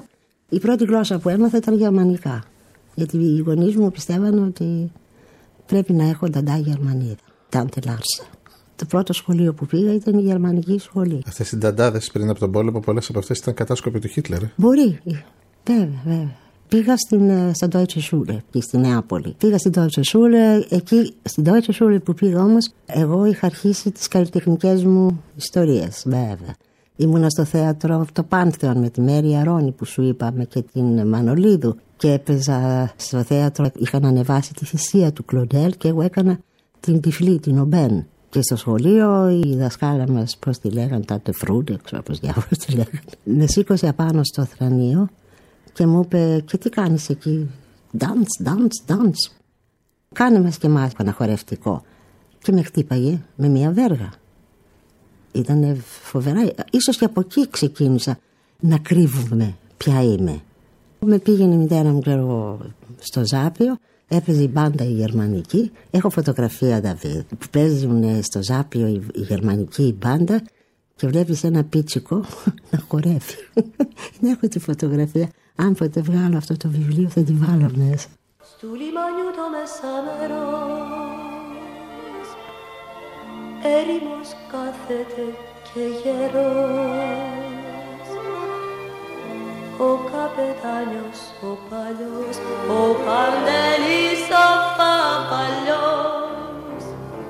Η πρώτη γλώσσα που έμαθα ήταν γερμανικά. Γιατί οι γονείς μου πιστεύαν ότι πρέπει να έχω νταντά Γερμανίδα. Τάντε Λάρσα. Το πρώτο σχολείο που πήγα ήταν η γερμανική σχολή. Αυτές οι νταντάδες πριν από τον πόλεμο, πολλές από αυτές ήταν κατάσκοποι του Χίτλερ. Μπορεί. Βέβαια, βέβαια. Πήγα στην, στα Deutsche Schule, εκεί στη Νεάπολη. Πήγα στην Deutsche Schule, εκεί στην Deutsche Schule που πήγα όμως, εγώ είχα αρχίσει τις καλλιτεχνικές μου ιστορίες, βέβαια. Ήμουνα στο θέατρο το Πάνθεον με τη Μέρη Αρώνη που σου είπαμε και την Μανολίδου και έπαιζα στο θέατρο, είχαν ανεβάσει τη θυσία του Κλοντέλ και εγώ έκανα την τυφλή, την Ομπέν. Και στο σχολείο η δασκάλα μας, πώς τη λέγανε, τα τεφρούντε, ξέρω πώς διάφορα τη λέγανε, με σήκωσε απάνω στο θρανείο και μου είπε, και τι κάνεις εκεί? Dance, dance, dance. Κάνε μας και εμάς ένα χορευτικό. Και με χτύπαγε με μια βέργα. Ήτανε φοβερά. Ίσως και από εκεί ξεκίνησα να κρύβουμε ποια είμαι. Με πήγαινε η μητέρα μου, ξέρω, στο Ζάπιο. Έπαιζε η μπάντα η γερμανική. Έχω φωτογραφία, Νταβίδ, που παίζουν στο Ζάπιο η, η γερμανική η μπάντα και βλέπεις ένα πίτσικο να χορεύει. Έχω τη φωτογραφία. Αν ποτέ βγάλω αυτό το βιβλίο θα τη βάλω μέσα. Στου λιμάνιου το μεσάμερος έρημος κάθεται και γερός, ο καπετάνιος ο παλιός, ο Παντελής ο Παπαλιός,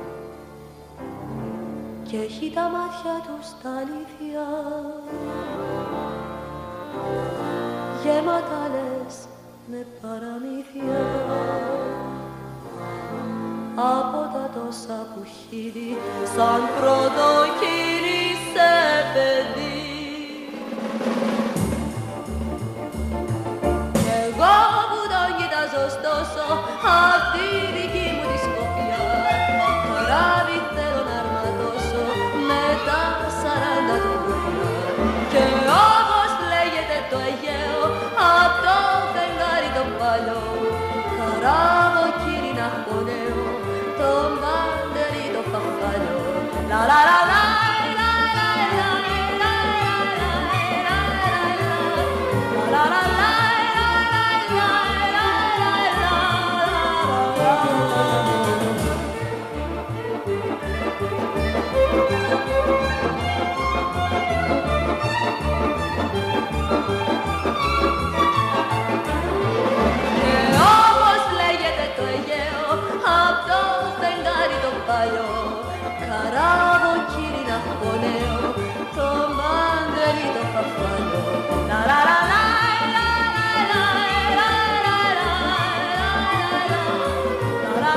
και έχει τα μάτια του στα αλήθεια γέματα λες με παραμύθια από τα τόσα που έχει δει σαν πρωτοκίνησε παιδί. Κι εγώ που τον κοιτάζω στόσο αυτή η δική μου τη σκοπιά, καράβι θέλω να αρματώσω με τα σαράντα του βοριά. Και όπως λέγεται το Αιγαίο απ' το φεγγάρι το παλιό, καράβο κύρι να χωνέω τον Παντελή το φαφαλιό. La la la la la la la la la la la. Καράβο κύρι να χωνέω τον Παντελή το φαφαλιό. La la la la la la la la la la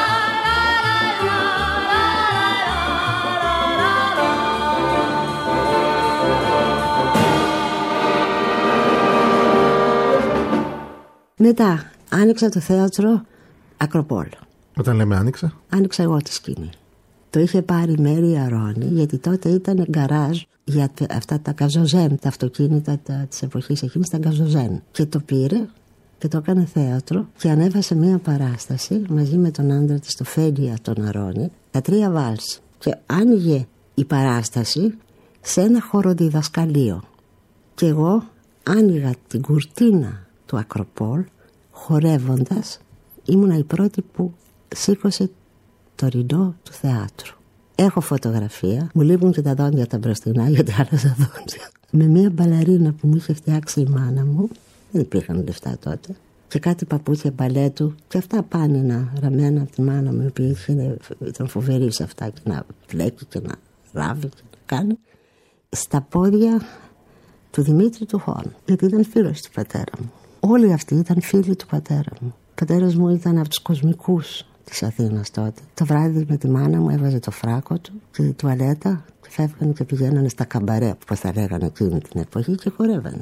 la. Μετά άνοιξα το θέατρο Ακροπόλ. Όταν λέμε άνοιξα, άνοιξα εγώ τη σκηνή. Το είχε πάρει η Μέρη Αρώνη, γιατί τότε ήταν γκαράζ για αυτά τα καζοζέν, τα αυτοκίνητα της εποχής εκείνης, τα καζοζέν. Και το πήρε και το έκανε θέατρο και ανέβασε μία παράσταση μαζί με τον άντρα της, το Φέντια τον Αρώνη, τα τρία βάλς. Και άνοιγε η παράσταση σε ένα χοροδιδασκαλείο. Και εγώ άνοιγα την κουρτίνα του Ακροπόλ χορεύοντας. Ήμουνα η πρώτη που σήκωσε το ριντό του θεάτρου. Έχω φωτογραφία, μου λείπουν και τα δόντια τα μπροστινά γιατί άλλαζα δόντια. Με μια μπαλαρίνα που μου είχε φτιάξει η μάνα μου, δεν υπήρχαν λεφτά τότε, και κάτι παπούτσια μπαλέτου και αυτά πάνινα ραμμένα από τη μάνα μου, η οποία είχε, ήταν φοβερή σε αυτά και να πλέκει και να ράβει και να κάνει. Στα πόδια του Δημήτρη του Χών, γιατί ήταν φίλος του πατέρα μου. Όλοι αυτοί ήταν φίλοι του πατέρα μου. Ο πατέρας μου ήταν από τους κοσμικούς της Αθήνας τότε. Το βράδυ με τη μάνα μου έβαζε το φράκο του και τη τουαλέτα και φεύγανε και πηγαίνανε στα καμπαρέ, όπως θα λέγανε εκείνη την εποχή, και χορεύανε.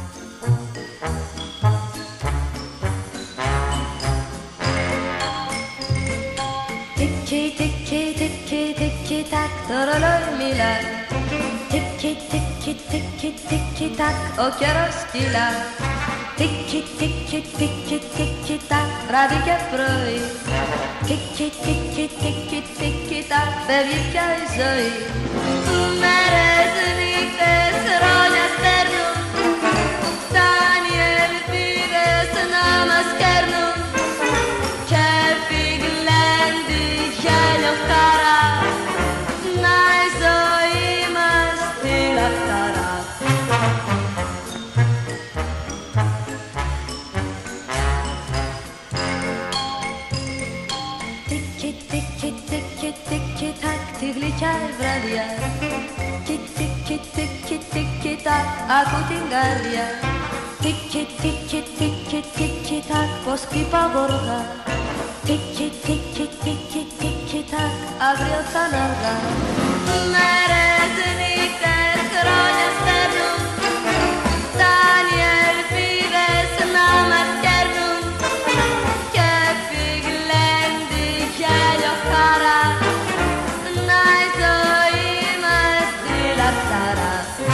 Τίκι, τίκι, τίκι, τίκι, τάκ, το ρολόι μιλά. Τίκι, τίκι, τίκι, τίκι, τάκ, ο καιρός κυλά. Τίκι, τίκι, τίκι, τίκι, τάκ, βράδυ και πρωί. Τίκι, τίκι, τίκι, τίκι, τάκ, φεύγει πια η ζωή. Μέρες, νύχτες, χρόνια στέρνουν, φτάνει σκάει βραδιά. Τίκι, τίκι, τίκι, τίκι, τακ, ακού την καρδιά. Τίκι, τίκι, τίκι, τίκι, τακ, πως χτυπά γοργά. Τίκι, τίκι, τίκι, τίκι, τακ, αύριο θα είναι αργά. Μέρες, νύχτες, χρόνια στέρνουν, σαν οι ελπίδες να μας κέρνουν. Και φυγλέντι γέλιο χαρά, να η ζωή μας στη λαχταρά.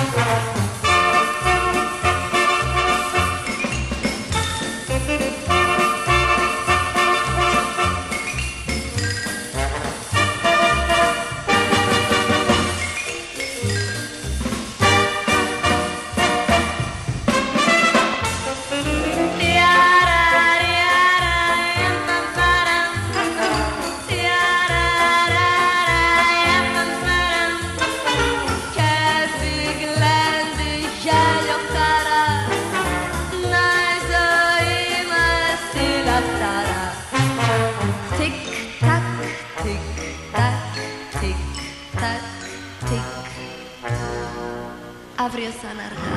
Αύριο θα είναι αργά.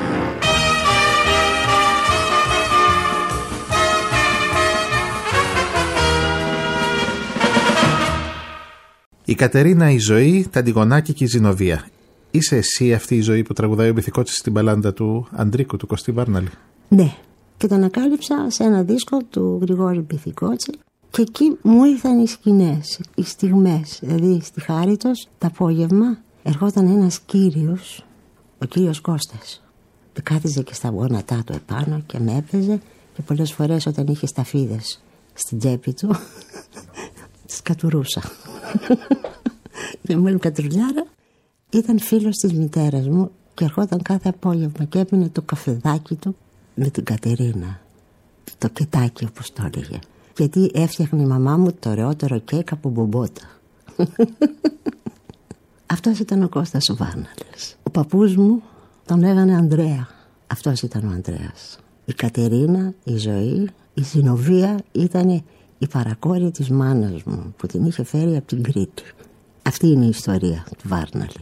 Η Κατερίνα, η Ζωή, τα Αντιγονάκη και η Ζηνοβία. Είσαι εσύ αυτή η Ζωή που τραγουδάει ο Μπιθικότσης στην μπαλάντα του Αντρίκου, του Κωστή Βάρναλη? Ναι, και τον ανακάλυψα σε ένα δίσκο του Γρηγόρη Μπιθικότση και εκεί μου ήρθαν οι σκηνές, οι στιγμές. Δηλαδή στη Χάριτος, το απόγευμα, ερχόταν ένας κύριος, ο κύριος Κώστας, και κάθιζε και στα γόνατά του επάνω και με έπαιζε, και πολλές φορές όταν είχε σταφίδες στην τσέπη του τις κατουρούσα. Και μου κατρουλιάρα. Ήταν φίλος της μητέρας μου και ερχόταν κάθε απόγευμα και έπινε το καφεδάκι του με την Κατερίνα, το κετάκι όπως το έλεγε, γιατί έφτιαχνε η μαμά μου το ωραιότερο κέικ από μπομπότα. Αυτός ήταν ο Κώστας ο Βάρναλης. Ο παππούς μου τον λέγανε Ανδρέα. Αυτός ήταν ο Ανδρέας. Η Κατερίνα, η Ζωή, η Ζηνοβία ήταν η παρακόρη της μάνας μου που την είχε φέρει από την Κρήτη. Αυτή είναι η ιστορία του Βάρναλη.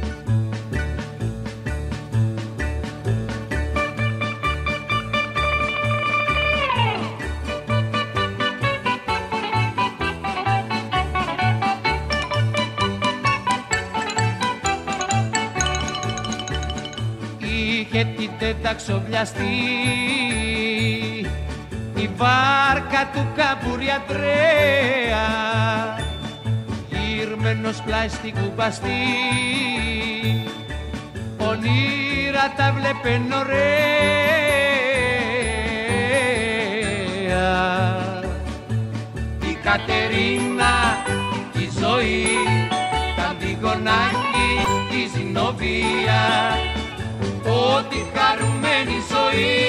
Είχε την τεταξοβλιαστή η βάρκα του Καμπουριατρέα, γύρμενος πλάι στην κουμπαστή, ονείρα τα βλέπεν ωραία. Η Κατερίνα, η Ζωή, τα Αντιγονάκη, η Ζηνοβία, ό,τι χαρούμενη ζωή.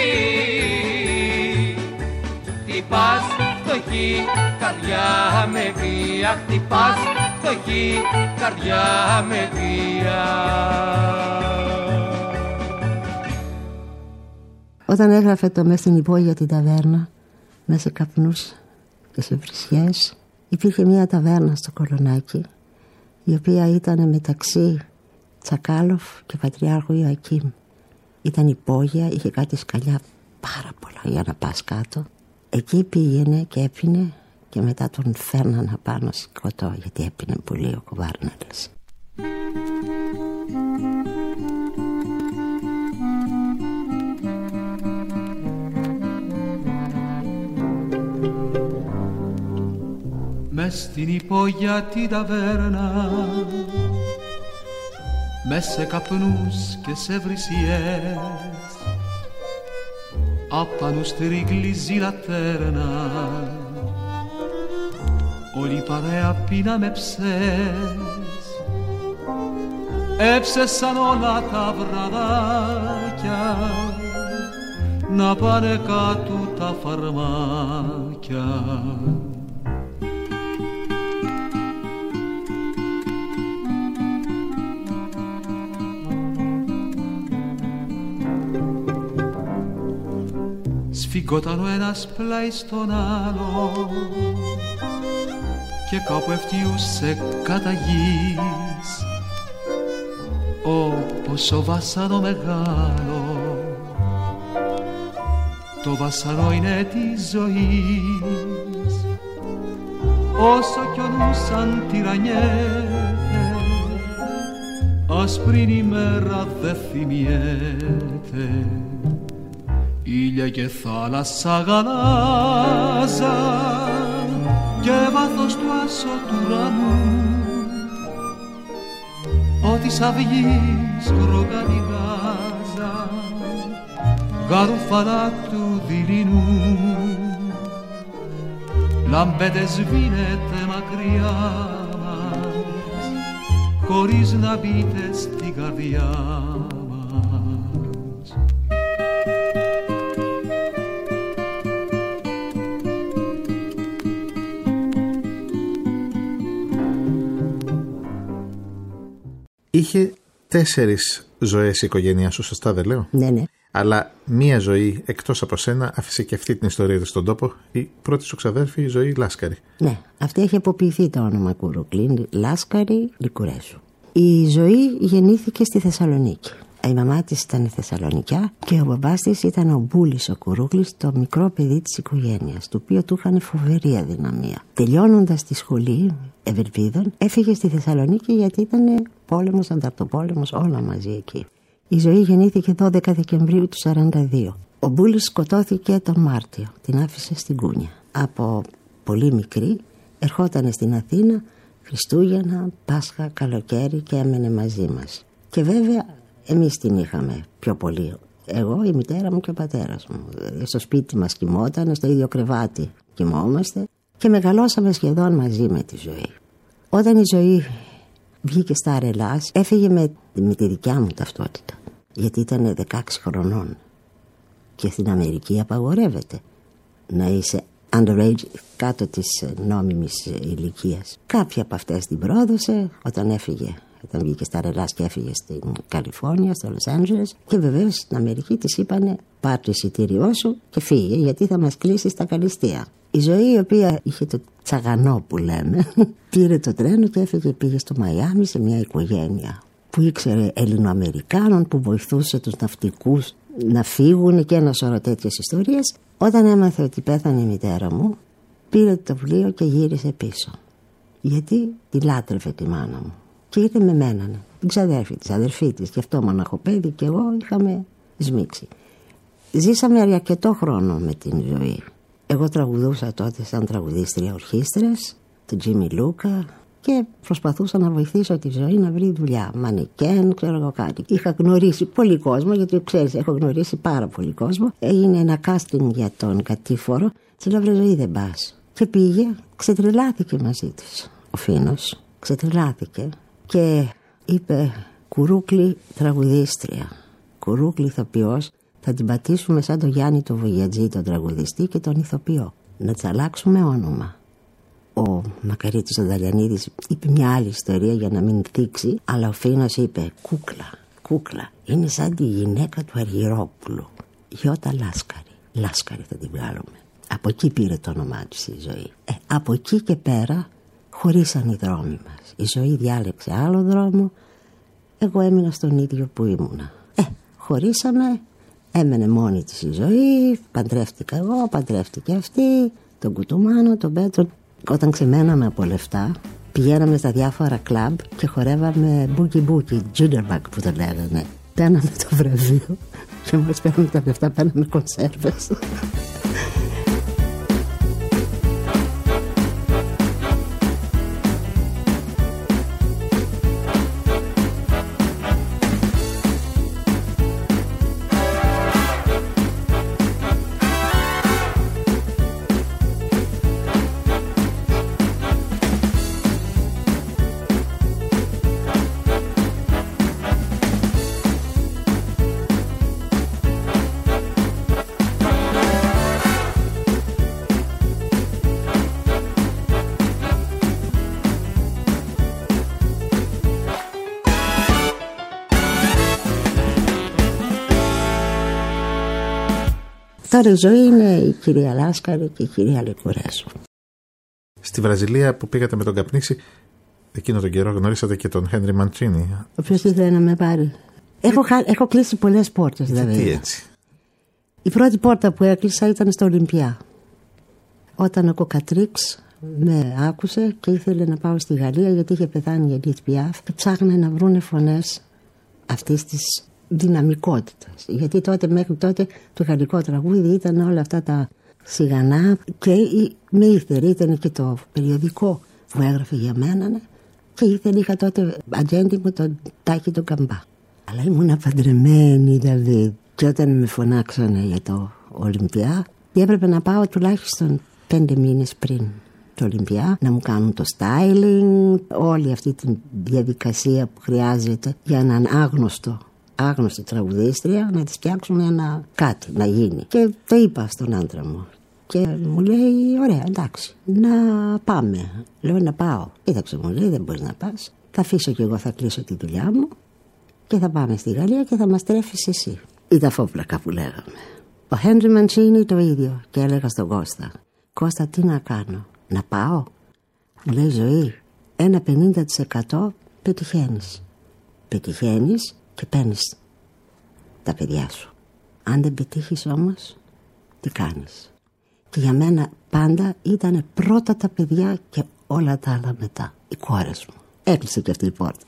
Χτυπάς φτωχή καρδιά με βία, χτυπάς φτωχή καρδιά με βία. Όταν έγραφε το «Μες στην υπόγεια την ταβέρνα», μέσα σε καπνούς και σε βρισιές, υπήρχε μια ταβέρνα στο Κολονάκι, η οποία ήταν μεταξύ Τσακάλοφ και Πατριάρχου Ιωακήμ. Ήταν υπόγεια, είχε κάτι σκαλιά πάρα πολλά για να πας κάτω. Εκεί πήγαινε και έπινε και μετά τον φέρναν απάνω σηκωτό, γιατί έπινε πολύ ο Βάρναλης. Μες στην υπόγεια την ταβέρνα, μες σε καπνούς και σε βρυσιές, απάνω στρίγλιζε η λατέρνα, όλη η παρέα πίναμε ψες. Έψεσαν όλα τα βραδάκια να πάνε κάτω τα φαρμάκια. Σφίγγονταν ο ένας πλάι στον άλλο και κάπου ευτιούσε κατά γη όπως ο βάσανο μεγάλο. Το βάσανο είναι της ζωής, όσο κι ο νους αν τυραννιέται, ας πριν η μέρα δε θυμιέται. Ήλια και θάλασσα γαλάζα και βάθος του άσωτου ουρανού, ό,τι σ' αυγής κροκανηγάζα γαρούφαλα του δειλινού. Λαμπέτε σβήνετε μακριά μας, χωρίς να μπείτε στην καρδιά μας. Είχε τέσσερις ζωές η οικογένειά σου, σωστά δεν λέω? Ναι, ναι. Αλλά μία ζωή εκτός από σένα άφησε και αυτή την ιστορία του στον τόπο, η πρώτη σου ξαδέρφη, η Ζωή Λάσκαρη. Ναι, αυτή έχει αποποιηθεί το όνομα Κουρούκλη, Λάσκαρη Λικουρέσου. Η Ζωή γεννήθηκε στη Θεσσαλονίκη. Η μαμά της ήταν Θεσσαλονικιά και ο μπαμπάς της ήταν ο Μπούλης ο Κουρούκλης, το μικρό παιδί της οικογένειας, του οποίου του είχαν φοβερή αδυναμία. Τελειώνοντας τη σχολή Ευελπίδων, έφυγε στη Θεσσαλονίκη γιατί ήταν πόλεμος, ανταρτοπόλεμος, όλα μαζί εκεί. Η Ζωή γεννήθηκε δώδεκα Δεκεμβρίου του σαράντα δύο. Ο Μπούλης σκοτώθηκε τον Μάρτιο, την άφησε στην Κούνια. Από πολύ μικρή ερχόταν στην Αθήνα Χριστούγεννα, Πάσχα, καλοκαίρι και έμενε μαζί μας. Και βέβαια εμείς την είχαμε πιο πολύ. Εγώ, η μητέρα μου και ο πατέρας μου. Στο σπίτι μας κοιμόταν, στο ίδιο κρεβάτι κοιμόμαστε και μεγαλώσαμε σχεδόν μαζί με τη Ζωή. Όταν η Ζωή βγήκε στα Αρελάς, έφυγε με, με τη δικιά μου ταυτότητα, γιατί ήταν δεκαέξι χρονών και στην Αμερική απαγορεύεται να είσαι underage, κάτω της νόμιμης ηλικίας. Κάποια από αυτές την πρόδωσε όταν έφυγε, όταν βγήκε στα Αρελάς και έφυγε στην Καλιφόρνια, στο Λος Άντζελες, και βεβαίως στην Αμερική της είπανε πάρ' το εισιτήριό σου και φύγε, γιατί θα μας κλείσει στα καλυστία. Η Ζωή, η οποία είχε το τσαγανό που λέμε, πήρε το τρένο και έφυγε, πήγε στο Μαϊάμι σε μια οικογένεια που ήξερε Ελληνοαμερικάνων, που βοηθούσε τους ναυτικούς να φύγουν και ένα σωρό τέτοιες ιστορίες. Όταν έμαθε ότι πέθανε η μητέρα μου, πήρε το πλοίο και γύρισε πίσω, γιατί τη λάτρευε τη μάνα μου και ήρθε με μένα, την ξαδέρφη της, αδερφή της, και αυτό μοναχοπέδι και εγώ είχαμε σμίξει. Ζήσαμε αρκετό χρόνο με την Ζωή. Εγώ τραγουδούσα τότε σαν τραγουδίστρια ορχήστρας, τον Τζίμι Λούκα, και προσπαθούσα να βοηθήσω τη Ζωή να βρει δουλειά. Μανικέν, ξέρω εγώ κάτι. Είχα γνωρίσει πολύ κόσμο, γιατί ξέρεις, έχω γνωρίσει πάρα πολύ κόσμο. Έγινε ένα casting για τον κατήφορο. Τη λέω, βρε Ζωή, δεν πας. Και πήγε, ξετρελάθηκε μαζί της ο Φίνος. Ξετρελάθηκε και είπε, Κουρούκλη τραγουδίστρια, Κουρούκλη ηθοποιός. Θα την πατήσουμε σαν τον Γιάννη το Βογιατζή, τον τραγουδιστή, και τον ηθοποιό. Να της αλλάξουμε όνομα. Ο Μακαρίτης ο Δαλιανίδης είπε μια άλλη ιστορία για να μην θίξει, αλλά ο Φίνος είπε, κούκλα, κούκλα, είναι σαν τη γυναίκα του Αργυρόπουλου. Γιώτα Λάσκαρη, Λάσκαρη θα την βγάλουμε. Από εκεί πήρε το όνομά της η Ζωή. Ε, από εκεί και πέρα χωρίσαν οι δρόμοι μας. Η Ζωή διάλεξε άλλο δρόμο, εγώ έμεινα στον ίδιο που ήμουνα. Ε, χωρίσαμε. Έμενε μόνη της η Ζωή, παντρεύτηκα εγώ, παντρεύτηκε αυτή, τον Κουτουμάνο, τον Πέτρο. Όταν ξεμέναμε από λεφτά, πηγαίναμε στα διάφορα κλαμπ και χορεύαμε μπούκι μπούκι, τζούντερμπακ που το λέγανε. Παίρναμε το βραβείο και μόλις παίρναμε τα λεφτά, παίρναμε κονσέρβες. Τώρα η Ζωή είναι η κυρία Λάσκαρη και η κυρία Λικουρέσου. Στη Βραζιλία που πήγατε με τον Καπνίση, Εκείνο τον καιρό γνωρίσατε και τον Χένρι Μαντσίνι. Όποιος ήθελε να με πάρει. Έχω, έχω κλείσει πολλές πόρτες δηλαδή. Τι έτσι? Η πρώτη πόρτα που έκλεισα ήταν στο Ολυμπιά. Όταν ο Κοκατρίξ με άκουσε και ήθελε να πάω στη Γαλλία, γιατί είχε πεθάνει η Edith Piaf και ψάχνανε να βρούνε φωνές αυτής της δυναμικότητας. Γιατί τότε, μέχρι τότε το γαλλικό τραγούδι ήταν όλα αυτά τα σιγανά και με ήθελε, ήταν και το περιοδικό που έγραφε για μένα, ναι, και ήθελε, είχα τότε ατζέντη μου τον Τάκη τον Καμπά. Αλλά ήμουν παντρεμένη δηλαδή, και όταν με φωνάξανε για το Ολυμπιά έπρεπε να πάω τουλάχιστον πέντε μήνες πριν το Ολυμπιά, να μου κάνουν το styling, όλη αυτή τη διαδικασία που χρειάζεται για έναν άγνωστο άγνωστη τραγουδίστρια, να της φτιάξουν ένα κάτι να γίνει. Και το είπα στον άντρα μου και μου λέει, ωραία, εντάξει, να πάμε. Λέω, να πάω. Κοίταξε, μου λέει, δεν μπορείς να πας. Θα αφήσω κι εγώ, θα κλείσω τη δουλειά μου και θα πάμε στη Γαλλία και θα μας τρέφεις εσύ. Ή τα φόβλακα που λέγαμε. Ο Χένρι Μαντσίνι το ίδιο, και έλεγα στον Κώστα, Κώστα, τι να κάνω, να πάω? Μου λέει, ζωή, ένα πενήντα τοις εκατό πετυχαίνεις. Πετυχαίνεις και παίρνεις τα παιδιά σου. Αν δεν πετύχεις όμως, τι κάνεις? Και για μένα πάντα ήταν πρώτα τα παιδιά και όλα τα άλλα μετά. Οι κόρες μου. Έκλεισε και αυτή η πόρτα.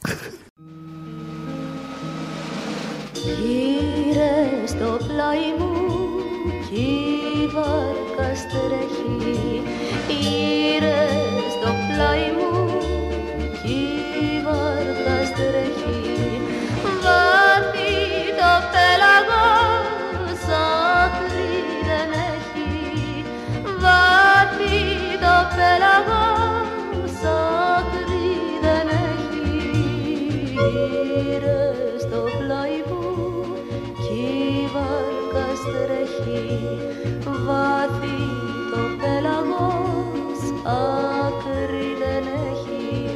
Γύρε στο πλάι μου κι η βάρκα στερέχει. Γύρε στο πλάι μου κι η βάρκα στερέχει. Βάθη το πέλαγος άκρη δεν έχει. Βάθη το πέλαγος άκρη δεν έχει. Γύρε στο πλάι μου κι η βάρκα στρέχει. Βάθη το πέλαγος άκρη δεν έχει.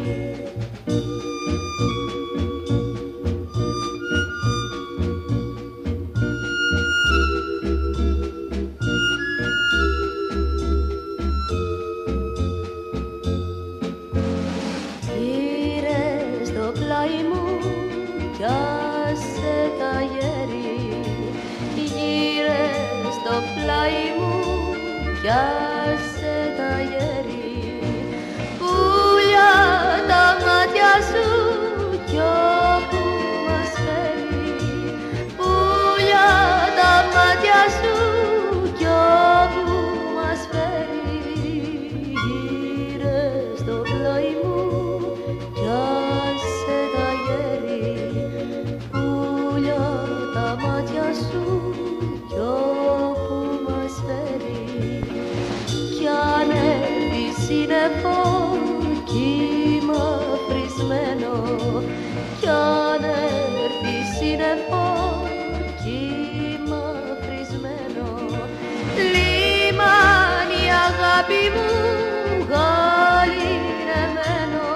Πιάσε τα γέρι, πουλιά τα μάτια σου κι όπου μας φέρει. Πουλιά τα μάτια σου κι όπου μας φέρει. Γύρε στο πλάι μου, πιάσε τα γέρι, πουλιά τα μάτια σου κι όπου μας φέρει. Κι αν έρθει σύννεφο κύμα φρισμένο, κι αν έρθει σύννεφο κύμα φρισμένο, λιμάνι αγάπη μου γαλινεμένο,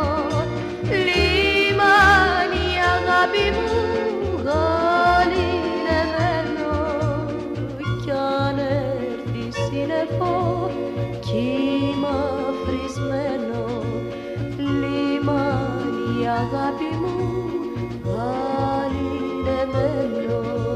λιμάνι αγάπη μου γαλινεμένο. Κι αν έρθει σύννεφο κύμα φρισμένο, λιμάνι αγάπη μου γαλινεμένο.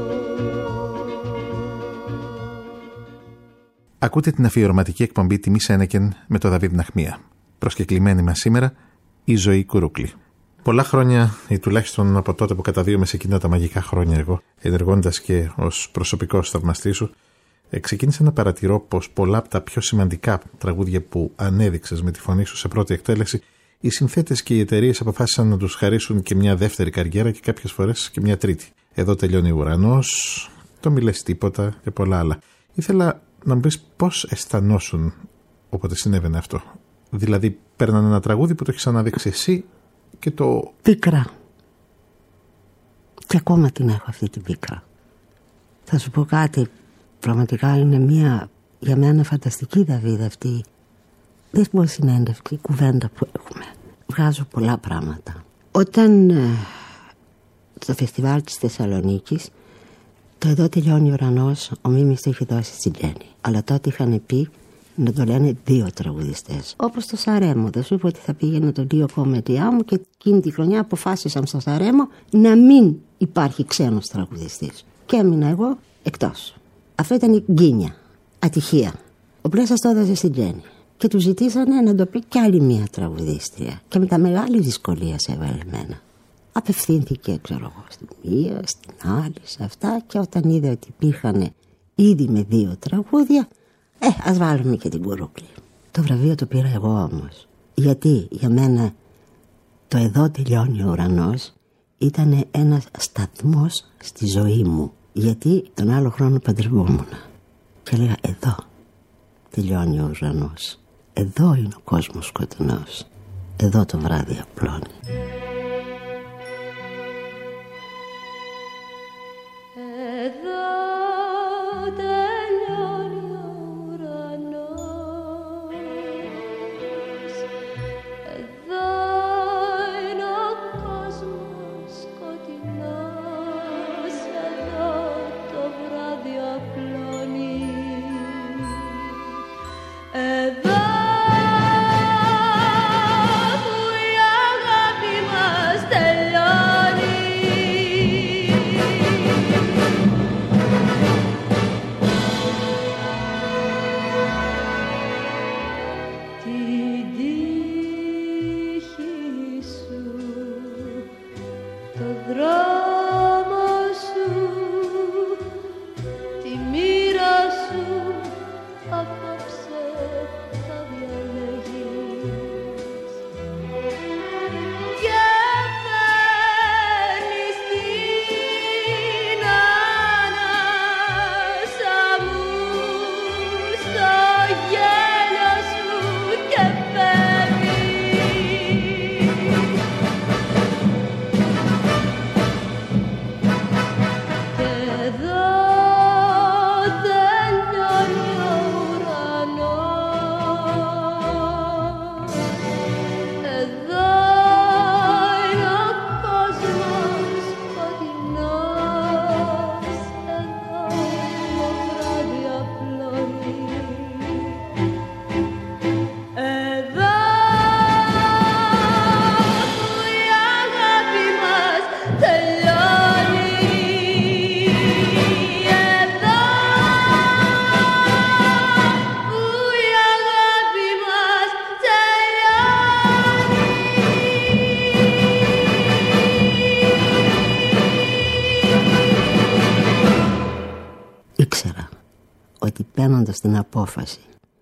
Ακούτε την αφιερωματική εκπομπή Τιμή Σένεκεν με τον Δαβίδ Ναχμία. Προσκεκλημένη μας σήμερα η Ζωή Κουρούκλη. Πολλά χρόνια, ή τουλάχιστον από τότε που καταδύομαι σε εκείνα τα μαγικά χρόνια εγώ, ενεργώντας και ως προσωπικός θαυμαστής σου, ξεκίνησα να παρατηρώ πως πολλά από τα πιο σημαντικά τραγούδια που ανέδειξες με τη φωνή σου σε πρώτη εκτέλεση, οι συνθέτες και οι εταιρείες αποφάσισαν να τους χαρίσουν και μια δεύτερη καριέρα και κάποιες φορές και μια τρίτη. Εδώ τελειώνει ο ουρανός, το μη λες τίποτα και πολλά άλλα. Ήθελα να μου πεις πώς αισθανόσουν όποτε συνέβαινε αυτό. Δηλαδή, παίρνανε ένα τραγούδι που το έχεις αναδείξει εσύ και το. Πίκρα. Και ακόμα την έχω αυτή την πίκρα. Θα σου πω κάτι. Πραγματικά είναι μια για μένα φανταστική Δαβίδ αυτή. Δεν μπορεί συνέντευξη, κουβέντα που έχουμε. Βγάζω πολλά πράγματα. Όταν ε, στο φεστιβάλ της Θεσσαλονίκης, το Εδώ τελειώνει ο ουρανός, ο Μίμης το είχε δώσει στην Τζέννη. Αλλά τότε είχαν πει να το λένε δύο τραγουδιστές. Όπως το Σαρέμο, δεν σου είπα ότι θα πήγαινε το δύο κομμετιά μου και εκείνη τη χρονιά αποφάσισαν στο Σαρέμο να μην υπάρχει ξένος τραγουδιστής. Και έμεινα εγώ εκτός. Αυτό ήταν η γκίνια, ατυχία. Ο Πλέσας το έδωσε στην Τζέννη και του ζητήσανε να το πει κι άλλη μία τραγουδίστρια. Και με τα μεγάλη δυσκολία σε έβαλε εμένα. Απευθύνθηκε, ξέρω εγώ, στην μία, στην άλλη, σε αυτά, και όταν είδε ότι υπήρχαν ήδη με δύο τραγούδια, ε, ας βάλουμε και την Κουρούκλη. Το βραβείο το πήρα εγώ όμως. Γιατί για μένα το «Εδώ τελειώνει ο ουρανός» ήταν ένας σταθμός στη ζωή μου. Γιατί τον άλλο χρόνο παντρευόμουν και έλεγα «Εδώ τελειώνει ο ουρανός, εδώ είναι ο κόσμος σκοτεινός, εδώ το βράδυ απλώνει». Ήξερα ότι παίρνοντας την απόφαση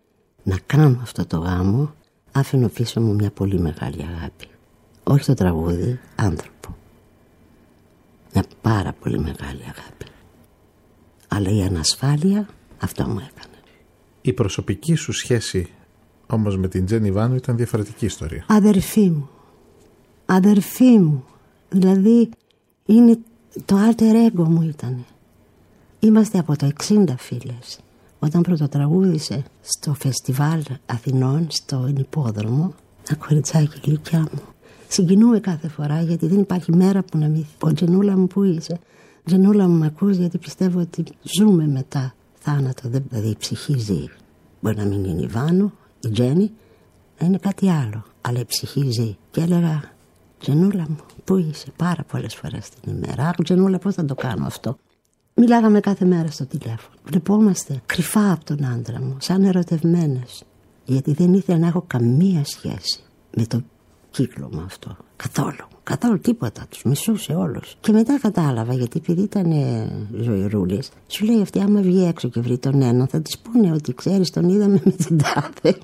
να κάνω αυτό το γάμο, άφηνω πίσω μου μια πολύ μεγάλη αγάπη. Όχι το τραγούδι, άνθρωπο. Μια πάρα πολύ μεγάλη αγάπη. Αλλά η ανασφάλεια αυτό μου έκανε. Η προσωπική σου σχέση όμως με την Τζέννη Βάνου ήταν διαφορετική ιστορία. Αδερφή μου. Αδερφή μου. Δηλαδή είναι το alter ego μου ήτανε. Είμαστε από το εξήντα φίλες. Όταν πρωτοτραγούδισε στο φεστιβάλ Αθηνών, στο Υπόδρομο, ένα κοριτσάκι γλυκιά μου. Συγκινούμε κάθε φορά, γιατί δεν υπάρχει μέρα που να μην πω «Τζενούλα μου, πού είσαι?» «Τζενούλα μου, μ' ακούς?» Γιατί πιστεύω ότι ζούμε μετά θάνατο. Δηλαδή η ψυχή ζει. Μπορεί να μην είναι η Βάνου, η Τζέννη, να είναι κάτι άλλο. Αλλά η ψυχή ζει. Και έλεγα «Τζενούλα μου, πού είσαι?» Πάρα πολλές φορές την ημέρα. «Αχ, Τζενούλα, πώς θα το κάνω αυτό?» Μιλάγαμε κάθε μέρα στο τηλέφωνο. Βλεπόμαστε κρυφά από τον άντρα μου, σαν ερωτευμένες. Γιατί δεν ήθελα να έχω καμία σχέση με το κύκλωμα αυτό. Καθόλου. Καθόλου τίποτα. Τους μισούσε όλους. Και μετά κατάλαβα, γιατί επειδή ήταν ζωηρούλης, σου λέει αυτή, άμα βγει έξω και βρει τον έναν, θα της πούνε ότι ξέρεις, τον είδαμε με την τάδε.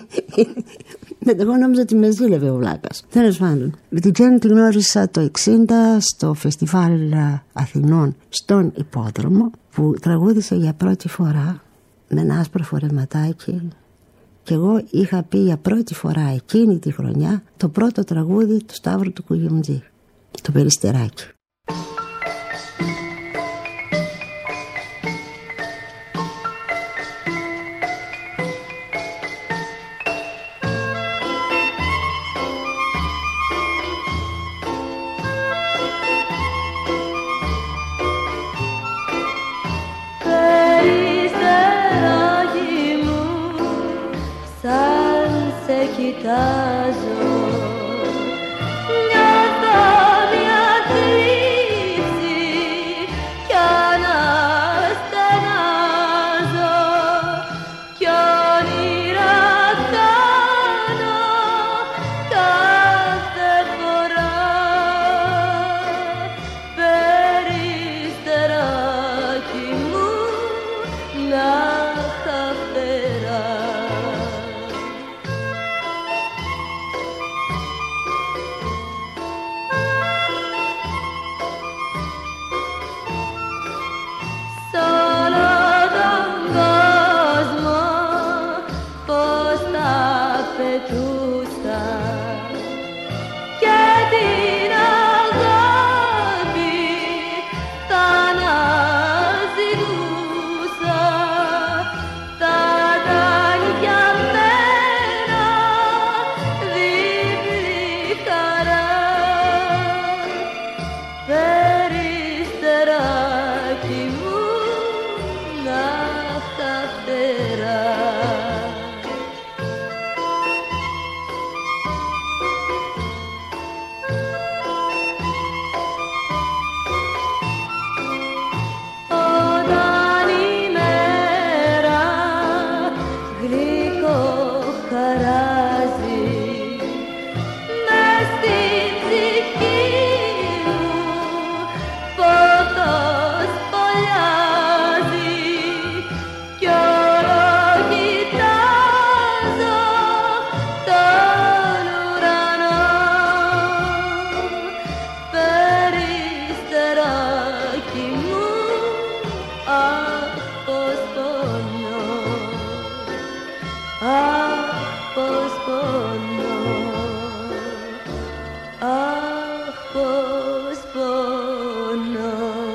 Δεν εγώ νόμιζα ότι με ζήλευε ο βλάκας. Τέλος πάντων, με την Τζέννη την γνώρισα το εξήντα στο φεστιβάλ Αθηνών στον Υπόδρομο, που τραγούδισε για πρώτη φορά με ένα άσπρο φορεματάκι. Και εγώ είχα πει για πρώτη φορά εκείνη τη χρονιά το πρώτο τραγούδι του Σταύρου του Κουγιουμτζή, το Περιστεράκι. σε κοιτάζω, νιώθω μια θλίψη κι αναστενάζω κι όνειρα κάνω κάθε φορά. Περιστεράκι μου να είχα φτερά. Σ' όλο τον κόσμο πως τα πετούσα και την αγάπη θα αναζητούσα. Θα ήταν για μένα διπλή χαρά. Περιστεράκι μου να είχα φτερά. Όταν η μέρα γλυκό χαράζει μες στην ψυχή μου, φωτός φωλιάζει κι όλο κοιτάζω τον ουρανό. Περιστεράκι μου, αχ πως πονώ, αχ πως πονώ, αχ πως πονώ.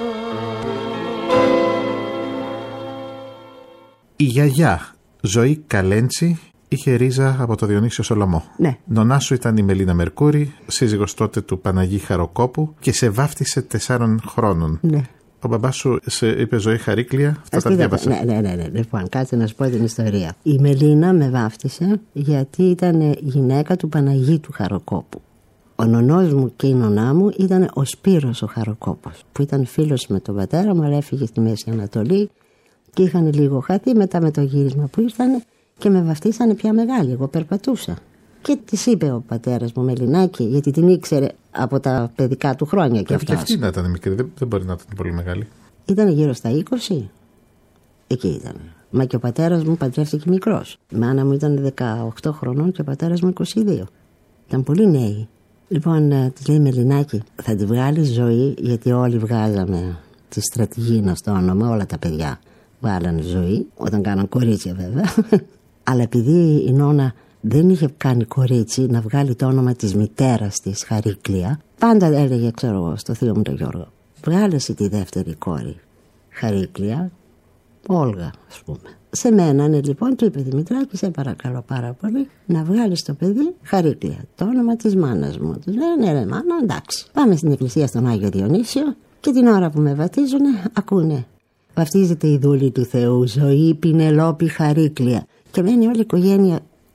Η γιαγιά Ζωή Καλέντσι είχε ρίζα από το Διονύσιο Σολομό. Ναι. Νονά σου ήταν η Μελίνα Μερκούρη, σύζυγος τότε του Παναγί Χαροκόπου και σε βάφτισε τεσσάρων χρόνων. Ναι. Ο μπαμπάς σου σε είπε Ζωή Χαρίκλια, αυτά Ας τα πει, διάβασα. ναι, ναι, ναι, ναι. Λοιπόν, κάτσε να σου πω την ιστορία. Η Μελίνα με βάφτισε γιατί ήταν γυναίκα του Παναγίτου Χαροκόπου. Ο νονός μου και η νονά μου ήταν ο Σπύρος ο Χαροκόπος, που ήταν φίλος με τον πατέρα μου, αλλά έφυγε στη Μέση Ανατολή και είχαν λίγο χαθεί. Μετά με το γύρισμα που ήρθαν και με βαφτίσανε πια μεγάλη. Εγώ περπατούσα. Και της είπε ο πατέρας μου, Μελινάκη, γιατί την ήξερε από τα παιδικά του χρόνια και Πρέπει και αυτός. αυτή να ήταν μικρή, δεν, δεν μπορεί να ήταν πολύ μεγάλη. Ήταν γύρω στα είκοσι. Εκεί ήταν. Μα και ο πατέρας μου παντρεύτηκε μικρός. Η μάνα μου ήταν δεκαοκτώ χρονών και ο πατέρας μου είκοσι δύο. Ήταν πολύ νέοι. Λοιπόν, ε, της λέει Μελινάκη, θα τη βγάλει Ζωή, γιατί όλοι βγάζαμε τη στρατηγίνα στο όνομα, όλα τα παιδιά βγάλανε Ζωή, όταν κάναν κορίτσια βέβαια. Αλλά επειδή η νόνα δεν είχε κάνει κορίτσι να βγάλει το όνομα της μητέρας της, Χαρίκλια, πάντα έλεγε, ξέρω εγώ, στο θείο μου τον Γιώργο, βγάλε εσύ τη δεύτερη κόρη, Χαρίκλια, Όλγα, ας πούμε. Σε μένα, ναι, λοιπόν, του είπε Δημητράκη, σε παρακαλώ πάρα πολύ, να βγάλεις το παιδί Χαρίκλια, το όνομα της μάνας μου. Του λέει, ναι, ρε μάνα, εντάξει. Πάμε στην εκκλησία στον Άγιο Διονύσιο και την ώρα που με βαφτίζουνε, ακούνε. Βαφτίζεται η δούλη του Θεού, Ζωή Πινελόπη Χαρίκλια. Και μένει όλη η οικογένεια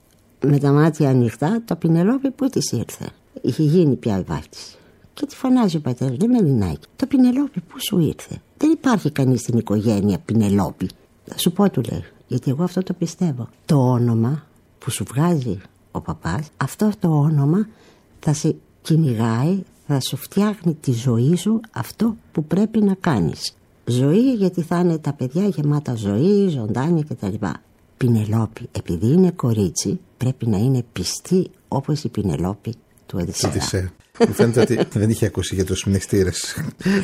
με τα μάτια ανοιχτά, το Πινελόπη που της ήρθε. Είχε γίνει πια η βάφτιση. Και τη φωνάζει ο πατέρας, λέει Μελινάκη, το Πινελόπη που σου ήρθε. Δεν υπάρχει κανείς στην οικογένεια Πινελόπη. Θα σου πω, του λέει, γιατί εγώ αυτό το πιστεύω. Το όνομα που σου βγάζει ο παπάς, αυτό το όνομα θα σε κυνηγάει, θα σου φτιάχνει τη ζωή σου αυτό που πρέπει να κάνεις. Ζωή, γιατί θα είναι τα παιδιά γεμάτα ζωή, ζωντάνια κτλ. Πινελόπη, επειδή είναι κορίτσι, πρέπει να είναι πιστή όπως η Πινελόπη του Οδυσσέα. Οδυσσέα. Μου φαίνεται ότι δεν είχε ακούσει για τους μνηστήρες.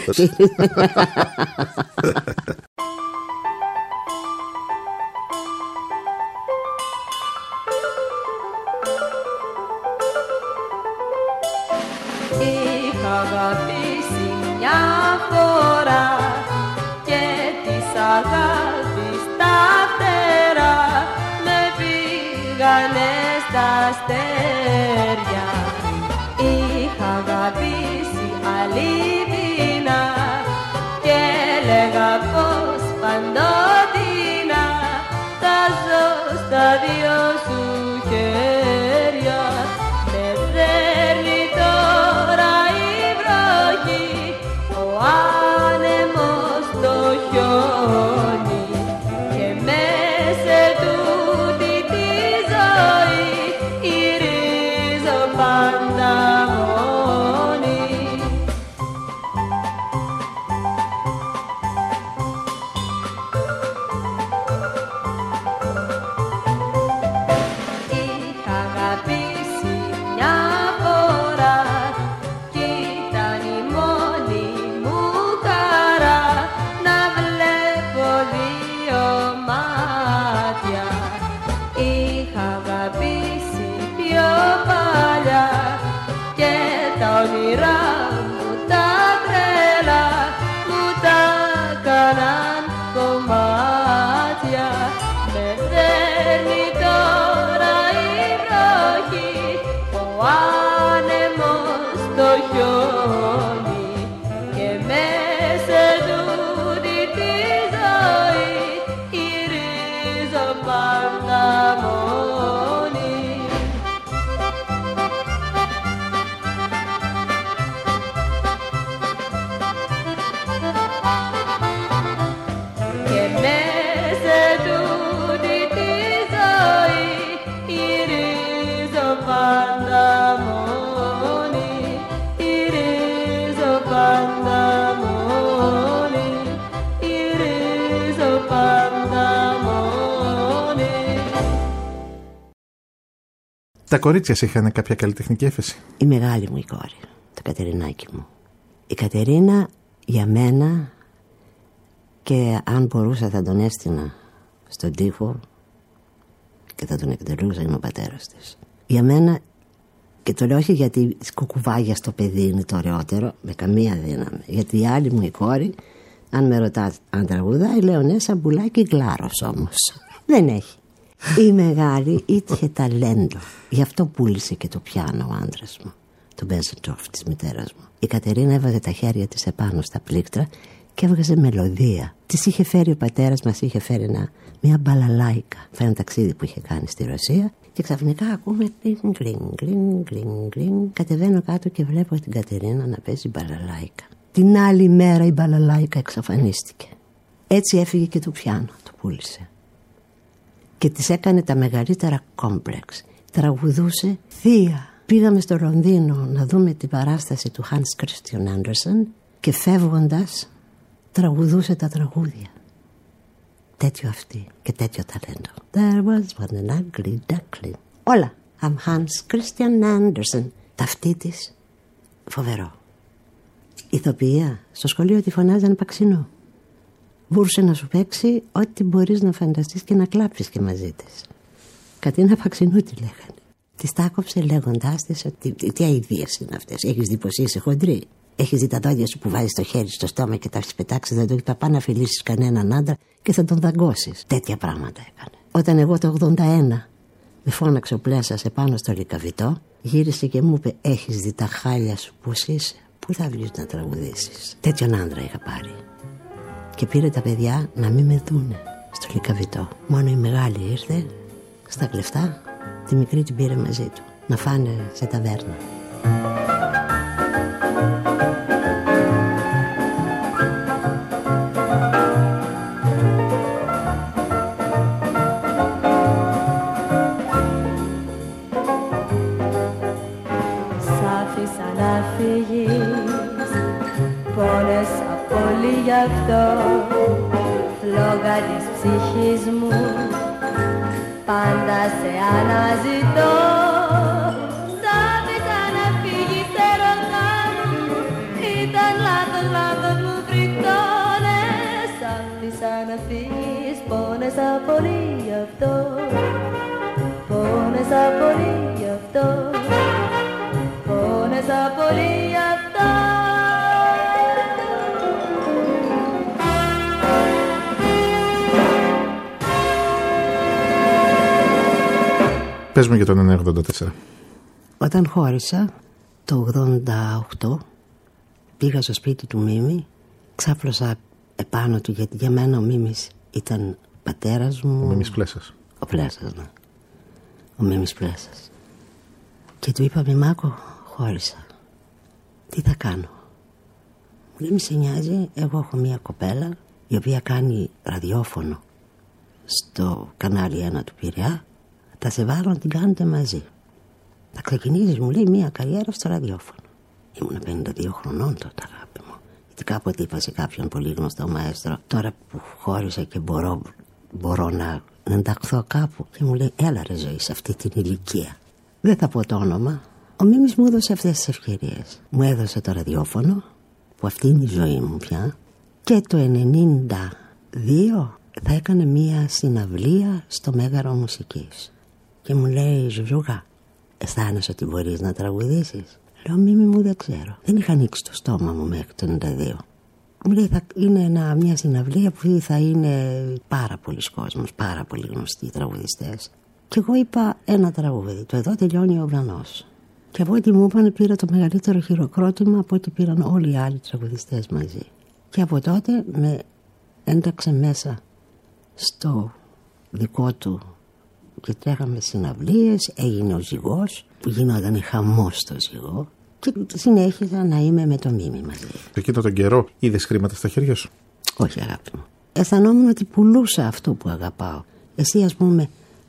Είχα αγαπήσει μια φορά και της αγάπης τα φτερά με πήγανε στα αστέρια. Είχα αγαπήσει αλήθεια και έλεγα πως παντοτινά θα ζω στα δυο σου χέρια. πάντα μόνη, γυρίζω πάντα μόνη, γυρίζω πάντα μόνη. Τα κορίτσια σε είχαν κάποια καλλιτεχνική έφεση? Η μεγάλη μου η κόρη, το Κατερινάκι μου. Η Κατερίνα για μένα, και αν μπορούσα θα τον έστεινα στον τοίχο και θα τον εκτελούσα, είναι ο πατέρας της. Για μένα, και το λέω όχι γιατί κουκουβάγια στο παιδί είναι το ωραιότερο, με καμία δύναμη. Γιατί η άλλη μου η κόρη, αν με ρωτάς αν τραγουδάει, λέω ναι, σαν πουλάκι γλάρος όμως. Δεν έχει. Η μεγάλη είχε ταλέντο. Γι' αυτό πούλησε και το πιάνο ο άντρας μου, τον Μπέζεντορφ της μητέρας μου. Η Κατερίνα έβαζε τα χέρια της επάνω στα πλήκτρα και έβγαζε μελωδία. Της είχε φέρει ο πατέρας μας, είχε φέρει ένα, μια μπαλαλάικα. Φέρει ένα ταξίδι που είχε κάνει στη Ρωσία και ξαφνικά ακούμε γκλιν, γκλιν, γκλιν, γκλιν, γκλιν. Κατεβαίνω κάτω και βλέπω την Κατερίνα να παίζει μπαλαλάικα. Την άλλη μέρα η μπαλαλάικα εξαφανίστηκε. Έτσι έφυγε και το πιάνο, το πούλησε. Και της έκανε τα μεγαλύτερα κόμπλεξ. Τραγουδούσε θεία. Πήγαμε στο Λονδίνο να δούμε την παράσταση του Hans Christian Andersen και φεύγοντας τραγουδούσε τα τραγούδια. Τέτοιο αυτή και τέτοιο ταλέντο. There was one an ugly duckling. Όλα. I'm Hans Christian Andersen. Τα αυτή της φοβερό. Ηθοποιία. Στο σχολείο τη φωνάζανε Παξινό. Μπορούσε να σου παίξει ό,τι μπορείς να φανταστείς και να κλάψεις και μαζί της. Κατίνα Παξινού τη λέγανε. Τη τάκοψε λέγοντάς της ότι τι αηδίες είναι αυτές. Έχεις δει πως είσαι χοντρή. Έχεις δει τα δόντια σου που βάζεις το χέρι στο στόμα και τα έχεις πετάξει. Δεν το έχεις πάει να φιλήσεις κανέναν άντρα και θα τον δαγκώσεις. Τέτοια πράγματα έκανε. Όταν εγώ το ογδόντα ένα με φώναξε ο Πλέσας επάνω στο Λυκαβητό, γύρισε και μου είπε: έχεις δει τα χάλια σου πως είσαι. Πού θα βγεις να τραγουδήσεις. Τέτοιον άντρα είχα πάρει. Και πήρε τα παιδιά να μην με δούνε στο Λυκαβητό. Μόνο η μεγάλη ήρθε στα κλεφτά, τη μικρή την πήρε μαζί του να φάνε σε ταβέρνα. Σ' άφησα να φύγεις, πόνεσα πολύ γι' αυτό, φλόγα της ψυχής μου, πάντα σε αναζητώ. Σ' άφησα να φύγεις, έρωτα μου, ήταν λάθος, λάθος μου φρικτό, ναι. Σ' άφησα να φύγεις, πόνεσα πολύ γι' αυτό, πόνεσα πολύ γι' αυτό, πόνεσα πολύ γι' αυτό. Πες μου για τον εννιά ογδόντα τέσσερα. Όταν χώρισα το ογδόντα οκτώ, πήγα στο σπίτι του Μίμη, ξάπλωσα επάνω του, γιατί για μένα ο Μίμης ήταν πατέρας μου. Ο Μίμης Πλέσας. Ο Πλέσας, ναι. Ο Μίμης Πλέσας. Και του είπα: Μιμάκο, χώρισα. Τι θα κάνω. Μου λέει: μη σε νοιάζει, εγώ έχω μια κοπέλα η οποία κάνει ραδιόφωνο στο κανάλι ένα του Πειραιά. Θα σε βάλω να την κάνετε μαζί. Θα ξεκινήσεις, μου λέει, μια καριέρα στο ραδιόφωνο. Ήμουν πενήντα δύο χρονών τότε, αγάπη μου. Γιατί κάποτε είπα σε κάποιον πολύ γνωστό μαέστρο, τώρα που χώρισα και μπορώ, μπορώ να, να ενταχθώ κάπου. Και μου λέει: έλα ρε ζωή, σε αυτή την ηλικία. Δεν θα πω το όνομα. Ο Μίμης μου έδωσε αυτές τις ευκαιρίες. Μου έδωσε το ραδιόφωνο, που αυτή είναι η ζωή μου πια. Και το ενενήντα δύο θα έκανε μια συναυλία στο Μέγαρο Μουσικής. Και μου λέει: Ζουζούγα, αισθάνεσαι ότι μπορείς να τραγουδήσεις? Λέω: Μίμη μου, δεν ξέρω. Δεν είχα ανοίξει το στόμα μου μέχρι το ενενήντα δύο. Μου λέει: θα είναι ένα, μια συναυλία που θα είναι πάρα πολλοί κόσμος, πάρα πολύ γνωστοί τραγουδιστές. Και εγώ είπα ένα τραγούδι, το «Εδώ τελειώνει ο ουρανός». Και από ό,τι μου είπαν, πήρα το μεγαλύτερο χειροκρότημα από ό,τι πήραν όλοι οι άλλοι τραγουδιστές μαζί. Και από τότε με ένταξε μέσα στο δικό του και τρέχαμε συναυλίες, έγινε ο ζυγός που γινόταν χαμός στο ζυγό και συνέχιζα να είμαι με το Μίμη μαζί. Εκείνο τον καιρό είδες χρήματα στα χέρια σου? Όχι, αγάπη μου. Αισθανόμουν ότι πουλούσα αυτό που αγαπάω. Εσύ, ας πούμε,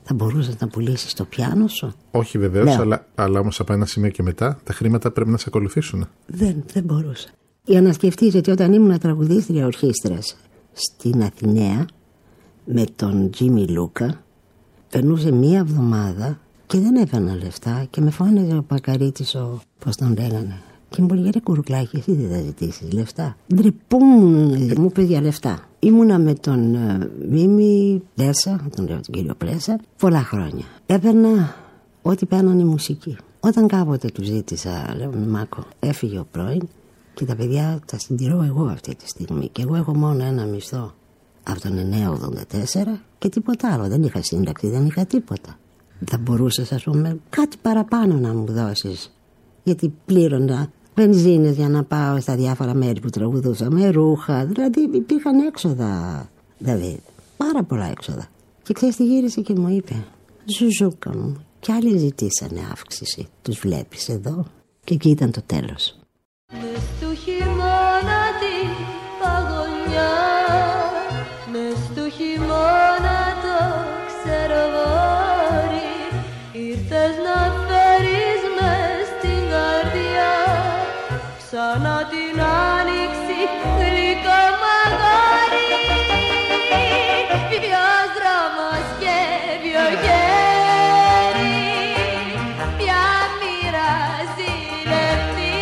Θα μπορούσες να πουλήσεις το πιάνο σου? Όχι βεβαίως, αλλά, αλλά όμως από ένα σημείο και μετά τα χρήματα πρέπει να σε ακολουθήσουν. Δεν, δεν μπορούσα. Για να σκεφτείς ότι όταν ήμουν τραγουδίστρια ορχήστρας στην Αθηναία με τον Τζίμι Λούκα, περνούσε μία εβδομάδα και δεν έφερνα λεφτά και με φώναζε ο Πακαρίτης, ο, πώς τον λέγανε, και μου λέει: «Ρε κουρουκλάκι, εσύ δεν θα ζητήσεις λεφτά?» Ντρεπούμουν, μου είπε για λεφτά. Ήμουνα με τον uh, Μίμη Πλέσα, τον λέω τον κύριο Πλέσα, πολλά χρόνια. Έπαιρνα ό,τι παίρνανε η μουσική. Όταν κάποτε του ζήτησα, λέω: «Μάκο, έφυγε ο πρώην και τα παιδιά τα συντηρώ εγώ αυτή τη στιγμή. Και εγώ έχω μόνο ένα μισθό από τον εννιά ογδόντα τέσσερα και τίποτα άλλο. Δεν είχα σύνταξη, δεν είχα τίποτα. Θα μπορούσες, ας πούμε, κάτι παραπάνω να μου δώσεις?» Γιατί πλήρωνα βενζίνες για να πάω στα διάφορα μέρη που τραγουδούσα, με ρούχα. Δηλαδή υπήρχαν έξοδα, δηλαδή, πάρα πολλά έξοδα. Και ξέρεις τι γύρισε και μου είπε: «Ζουζούκα μου, κι άλλοι ζητήσανε αύξηση. Τους βλέπεις εδώ?» Και εκεί ήταν το τέλος. Μες του χειμώνα την παγωνιά, μες του χειμώνα το ξεροβόρι, ήρθες να φέρεις μες στην καρδιά ξανά την άνοιξη γλυκό μαγόρι. Ποιος δρόμος και ποιο χέρι, ποια μοιράζει λεπτή,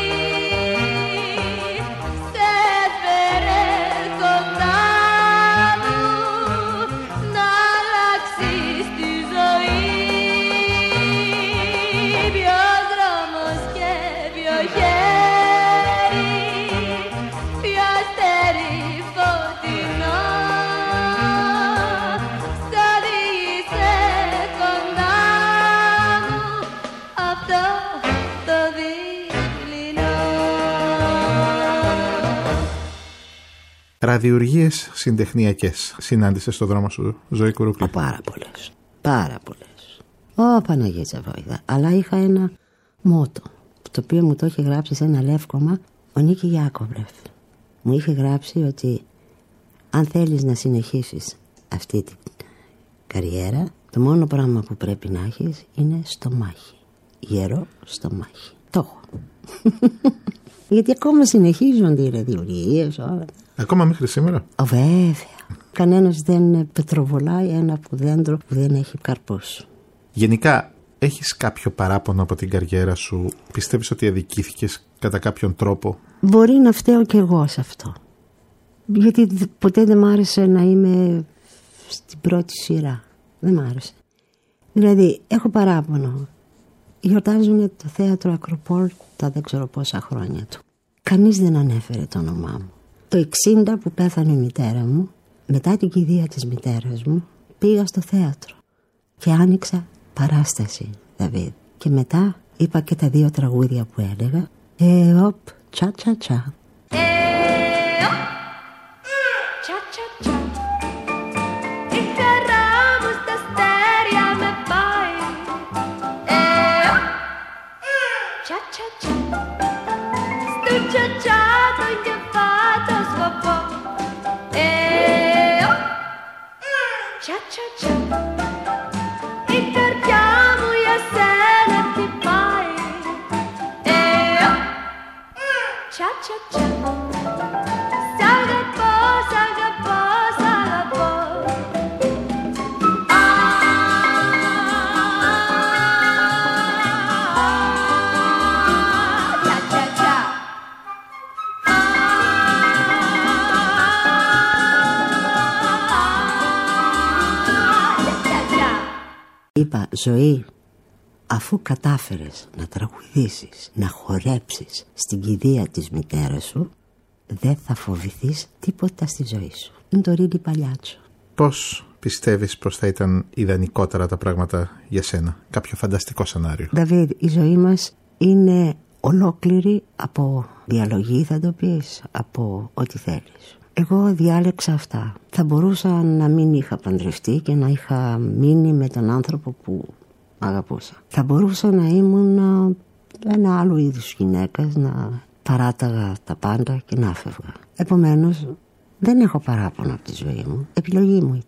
σε φέρε κοντά μου να αλλάξεις τη ζωή. Ποιος δρόμος και ποιο χέρι, ποιο αστέρι φωτεινό, σ' οδήγησε κοντά μου αυτό το δειλινό. Ραδιουργίες συντεχνιακές συνάντησες στο δρόμο σου, Ζωή Κουρούκλη? Πάρα πολλές, πάρα πολλές. Ω Παναγίτσα Βόηδα. Αλλά είχα ένα μότο, το οποίο μου το είχε γράψει σε ένα λεύκομα ο Νίκη Γιάκοβλεφ. Μου είχε γράψει ότι αν θέλεις να συνεχίσεις αυτή την καριέρα, το μόνο πράγμα που πρέπει να έχεις είναι στομάχι. Γερό στομάχι. Το έχω. Γιατί ακόμα συνεχίζονται οι ραδιουργίες όλα. Ακόμα μέχρι σήμερα? Ω, βέβαια. Κανένας δεν πετροβολάει ένα που δέντρο που δεν έχει καρπούς. Γενικά, έχεις κάποιο παράπονο από την καριέρα σου? Πιστεύεις ότι αδικήθηκες κατά κάποιον τρόπο? Μπορεί να φταίω κι εγώ σε αυτό. Γιατί ποτέ δεν μ' άρεσε να είμαι στην πρώτη σειρά. Δεν μ' άρεσε. Δηλαδή, έχω παράπονο. Γιορτάζουν το θέατρο Ακροπόλ τα δεν ξέρω πόσα χρόνια του. Κανείς δεν ανέφερε το όνομά μου. Το εξήντα που πέθανε η μητέρα μου, μετά την κηδεία της μητέρας μου, πήγα στο θέατρο και άνοιξα παράσταση, Δαβίδ. Και μετά είπα και τα δύο τραγούδια που έλεγα. Ε, οπ, τσα τσα τσα. Είπα, Ζωή, αφού κατάφερες να τραγουδήσεις, να χορέψεις στην κηδεία της μητέρας σου, δεν θα φοβηθείς τίποτα στη ζωή σου. Είναι το Ρίλι Παλιάτσο. Πώς πιστεύεις πως θα ήταν ιδανικότερα τα πράγματα για σένα? Κάποιο φανταστικό σενάριο? Δαβίδ, η ζωή μας είναι ολόκληρη από διαλογή, θα το πεις, από ό,τι θέλεις. Εγώ διάλεξα αυτά. Θα μπορούσα να μην είχα παντρευτεί και να είχα μείνει με τον άνθρωπο που αγαπούσα. Θα μπορούσα να ήμουν ένα άλλο είδους γυναίκας, να παράταγα τα πάντα και να φεύγα. Επομένως, δεν έχω παράπονο από τη ζωή μου. Επιλογή μου ήταν.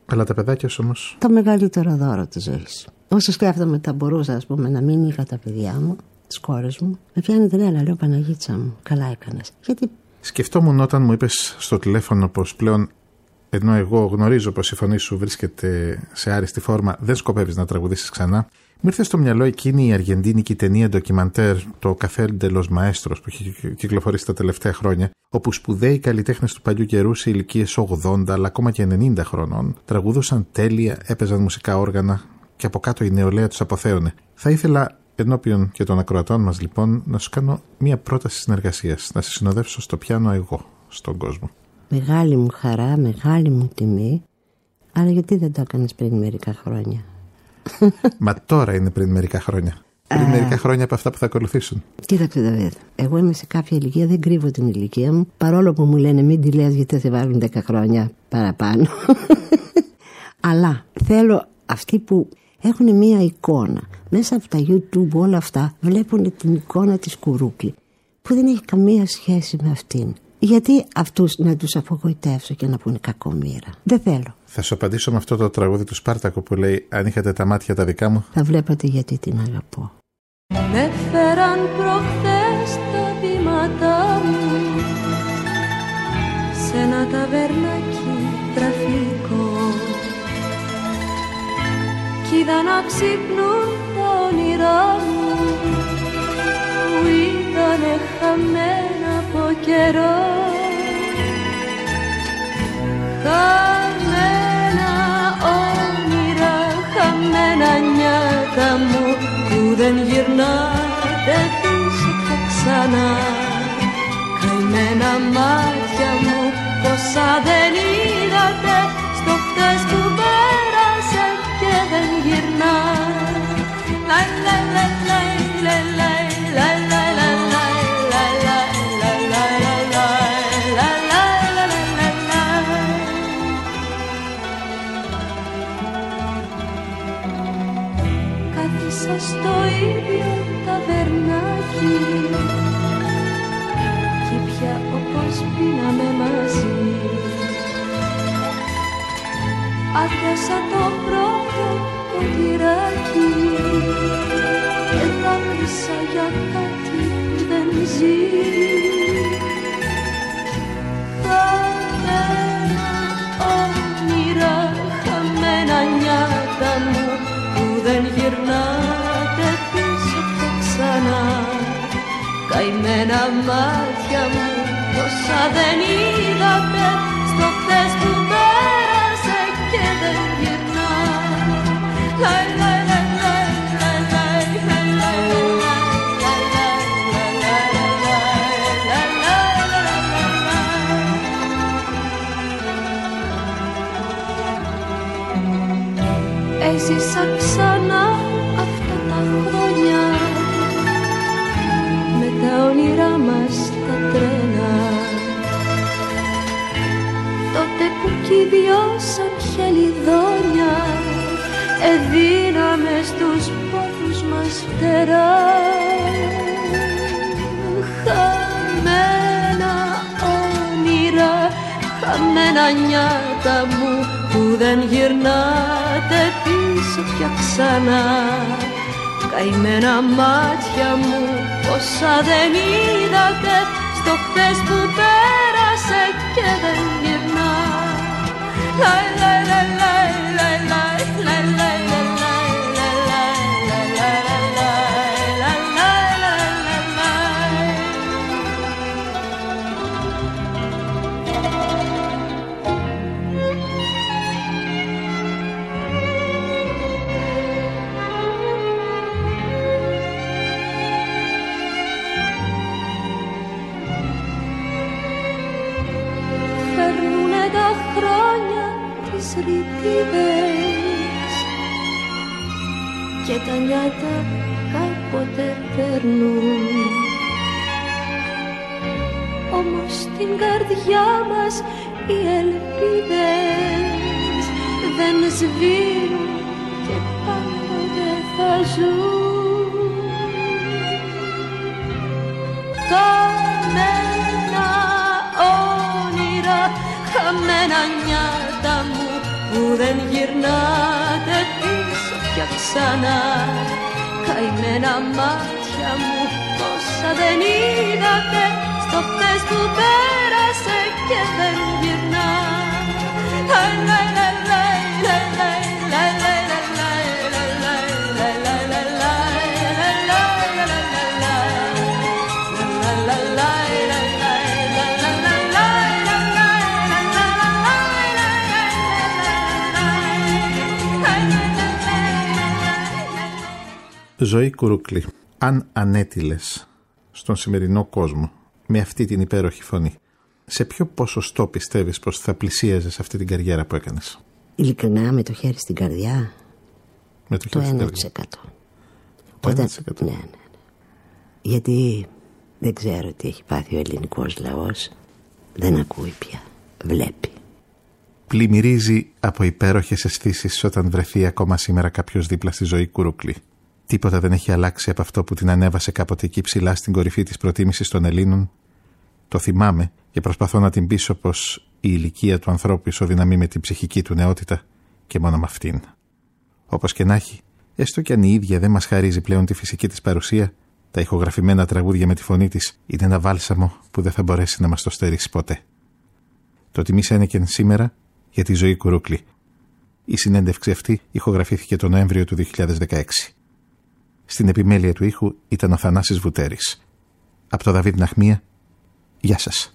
Αλλά τα παιδάκια σου όμως. Το μεγαλύτερο δώρο της ζωής. Όσο σκέφτομαι τα μπορούσα, ας πούμε, να μην είχα τα παιδιά μου, τις κόρες μου, με πιάνει τρέλα, λέω Παναγίτσα μου, καλά έκανες. Γιατί... Σκεφτόμουν όταν μου είπες στο τηλέφωνο πως πλέον, ενώ εγώ γνωρίζω πως η φωνή σου βρίσκεται σε άριστη φόρμα, δεν σκοπεύεις να τραγουδήσεις ξανά. Μου ήρθε στο μυαλό εκείνη η αργεντίνικη ταινία ντοκιμαντέρ, το Café de los Maestros, που έχει κυκλοφορήσει τα τελευταία χρόνια, όπου σπουδαίοι καλλιτέχνες του παλιού καιρού σε ηλικίες ογδόντα αλλά ακόμα και ενενήντα χρονών τραγουδούσαν τέλεια, έπαιζαν μουσικά όργανα και από κάτω η νεολαία τους αποθέωνε. Θα ήθελα ενώπιον και των ακροατών μας λοιπόν να σου κάνω μία πρόταση συνεργασίας, να σε συνοδεύσω στο πιάνο εγώ, στον κόσμο. Μεγάλη μου χαρά, μεγάλη μου τιμή, αλλά γιατί δεν το έκανες πριν μερικά χρόνια? Μα τώρα είναι πριν μερικά χρόνια. Πριν Α, μερικά χρόνια από αυτά που θα ακολουθήσουν. Κοίταξε Δαβίδ, εγώ είμαι σε κάποια ηλικία, δεν κρύβω την ηλικία μου, παρόλο που μου λένε μην τη λες γιατί θα σε βάλουν δέκα χρόνια παραπάνω. Αλλά θέλω αυτοί που έχουν μία εικόνα μέσα από τα YouTube, όλα αυτά βλέπουν την εικόνα της Κουρούκλη που δεν έχει καμία σχέση με αυτήν. Γιατί αυτούς να τους απογοητεύσω και να πούνε κακομοίρα? Δεν θέλω. Θα σου απαντήσω με αυτό το τραγούδι του Σπάρτακου που λέει αν είχατε τα μάτια τα δικά μου. Θα βλέπατε γιατί την αγαπώ. Με φέραν προχθές τα βήματά μου σε ένα ταβερνάκι τραφικό κι είδα να ξυπνούν τα όνειρά μου που ήτανε χαμένα από καιρό. Χαμένα όνειρα, χαμένα νιάτα μου που δεν γυρνάτε πίσω και ξανά. Καημένα μάτια μου πόσα δεν είδατε στο χτες που πέρασε και δεν γυρνά. Λα λα λα λα λα λα λα λα λα λα. Κάθισα στο ίδιο ταβερνάκι κι πια όπως πίναμε μαζί. Άδειασα το πρώτο ποτηράκι και δάκρυσα για κάτι που δεν ζει. Χαμένα όνειρα, χαμένα νιάτα μου που δεν γυρνάτε πίσω και ξανά. Καημένα μάτια μου τόσα δεν είδατε στο χθες που πέρασε και δεν γυρνά. Λα λα λα λα λα λα λα λα έζησα ξανά αυτά τα χρόνια με τα όνειρά μας τα τρένα. Τότε που κι οι δυο σαν χελιδόνια εδίναμε στους πόδους μας φτερά. Χαμένα όνειρα, χαμένα νιάτα μου που δεν γυρνάτε πίσω πια ξανά. Καημένα μάτια μου όσα δεν είδατε στο χτες που πέρασε και δεν γυρνά. Λα λα λα λα λα λα λα λα λα. Χρόνια τις ρητίδες και τα νιάτα κάποτε περνούν. Όμως στην καρδιά μας οι ελπίδες δεν σβήνουν και πάντοτε θα ζουν. Χαμένα όνειρα, χαμένα νιάτα μου που δεν γυρνάτε πίσω πια ξανά. Καημένα μάτια μου, πόσα δεν είδατε στο χθες που πέρασε και δεν γυρνά. Ζωή Κουρούκλη, αν ανέτειλες στον σημερινό κόσμο με αυτή την υπέροχη φωνή, σε ποιο ποσοστό πιστεύεις πως θα πλησίαζες αυτή την καριέρα που έκανες? Ειλικρινά, με το χέρι στην καρδιά, με το, το ένα τοις εκατό. Το ένα τοις εκατό. Ναι, ναι, ναι. Γιατί δεν ξέρω τι έχει πάθει ο ελληνικός λαός. Δεν ακούει πια, βλέπει. Πλημμυρίζει από υπέροχες αισθήσεις όταν βρεθεί ακόμα σήμερα κάποιος δίπλα στη Ζωή Κουρούκλη. Τίποτα δεν έχει αλλάξει από αυτό που την ανέβασε κάποτε εκεί ψηλά στην κορυφή της προτίμησης των Ελλήνων. Το θυμάμαι και προσπαθώ να την πείσω πως η ηλικία του ανθρώπου ισοδυναμεί με την ψυχική του νεότητα και μόνο με αυτήν. Όπως και να έχει, έστω κι αν η ίδια δεν μας χαρίζει πλέον τη φυσική της παρουσία, τα ηχογραφημένα τραγούδια με τη φωνή της είναι ένα βάλσαμο που δεν θα μπορέσει να μας το στερήσει ποτέ. Το τιμή Σένεκεν σήμερα για τη Ζωή Κουρούκλη. Η συνέντευξη αυτή ηχογραφήθηκε τον Νοέμβριο του δύο χιλιάδες δεκαέξι. Στην επιμέλεια του ήχου ήταν ο Θανάσης Βουτέρης. Από το Δαβίδ Ναχμία, γεια σας.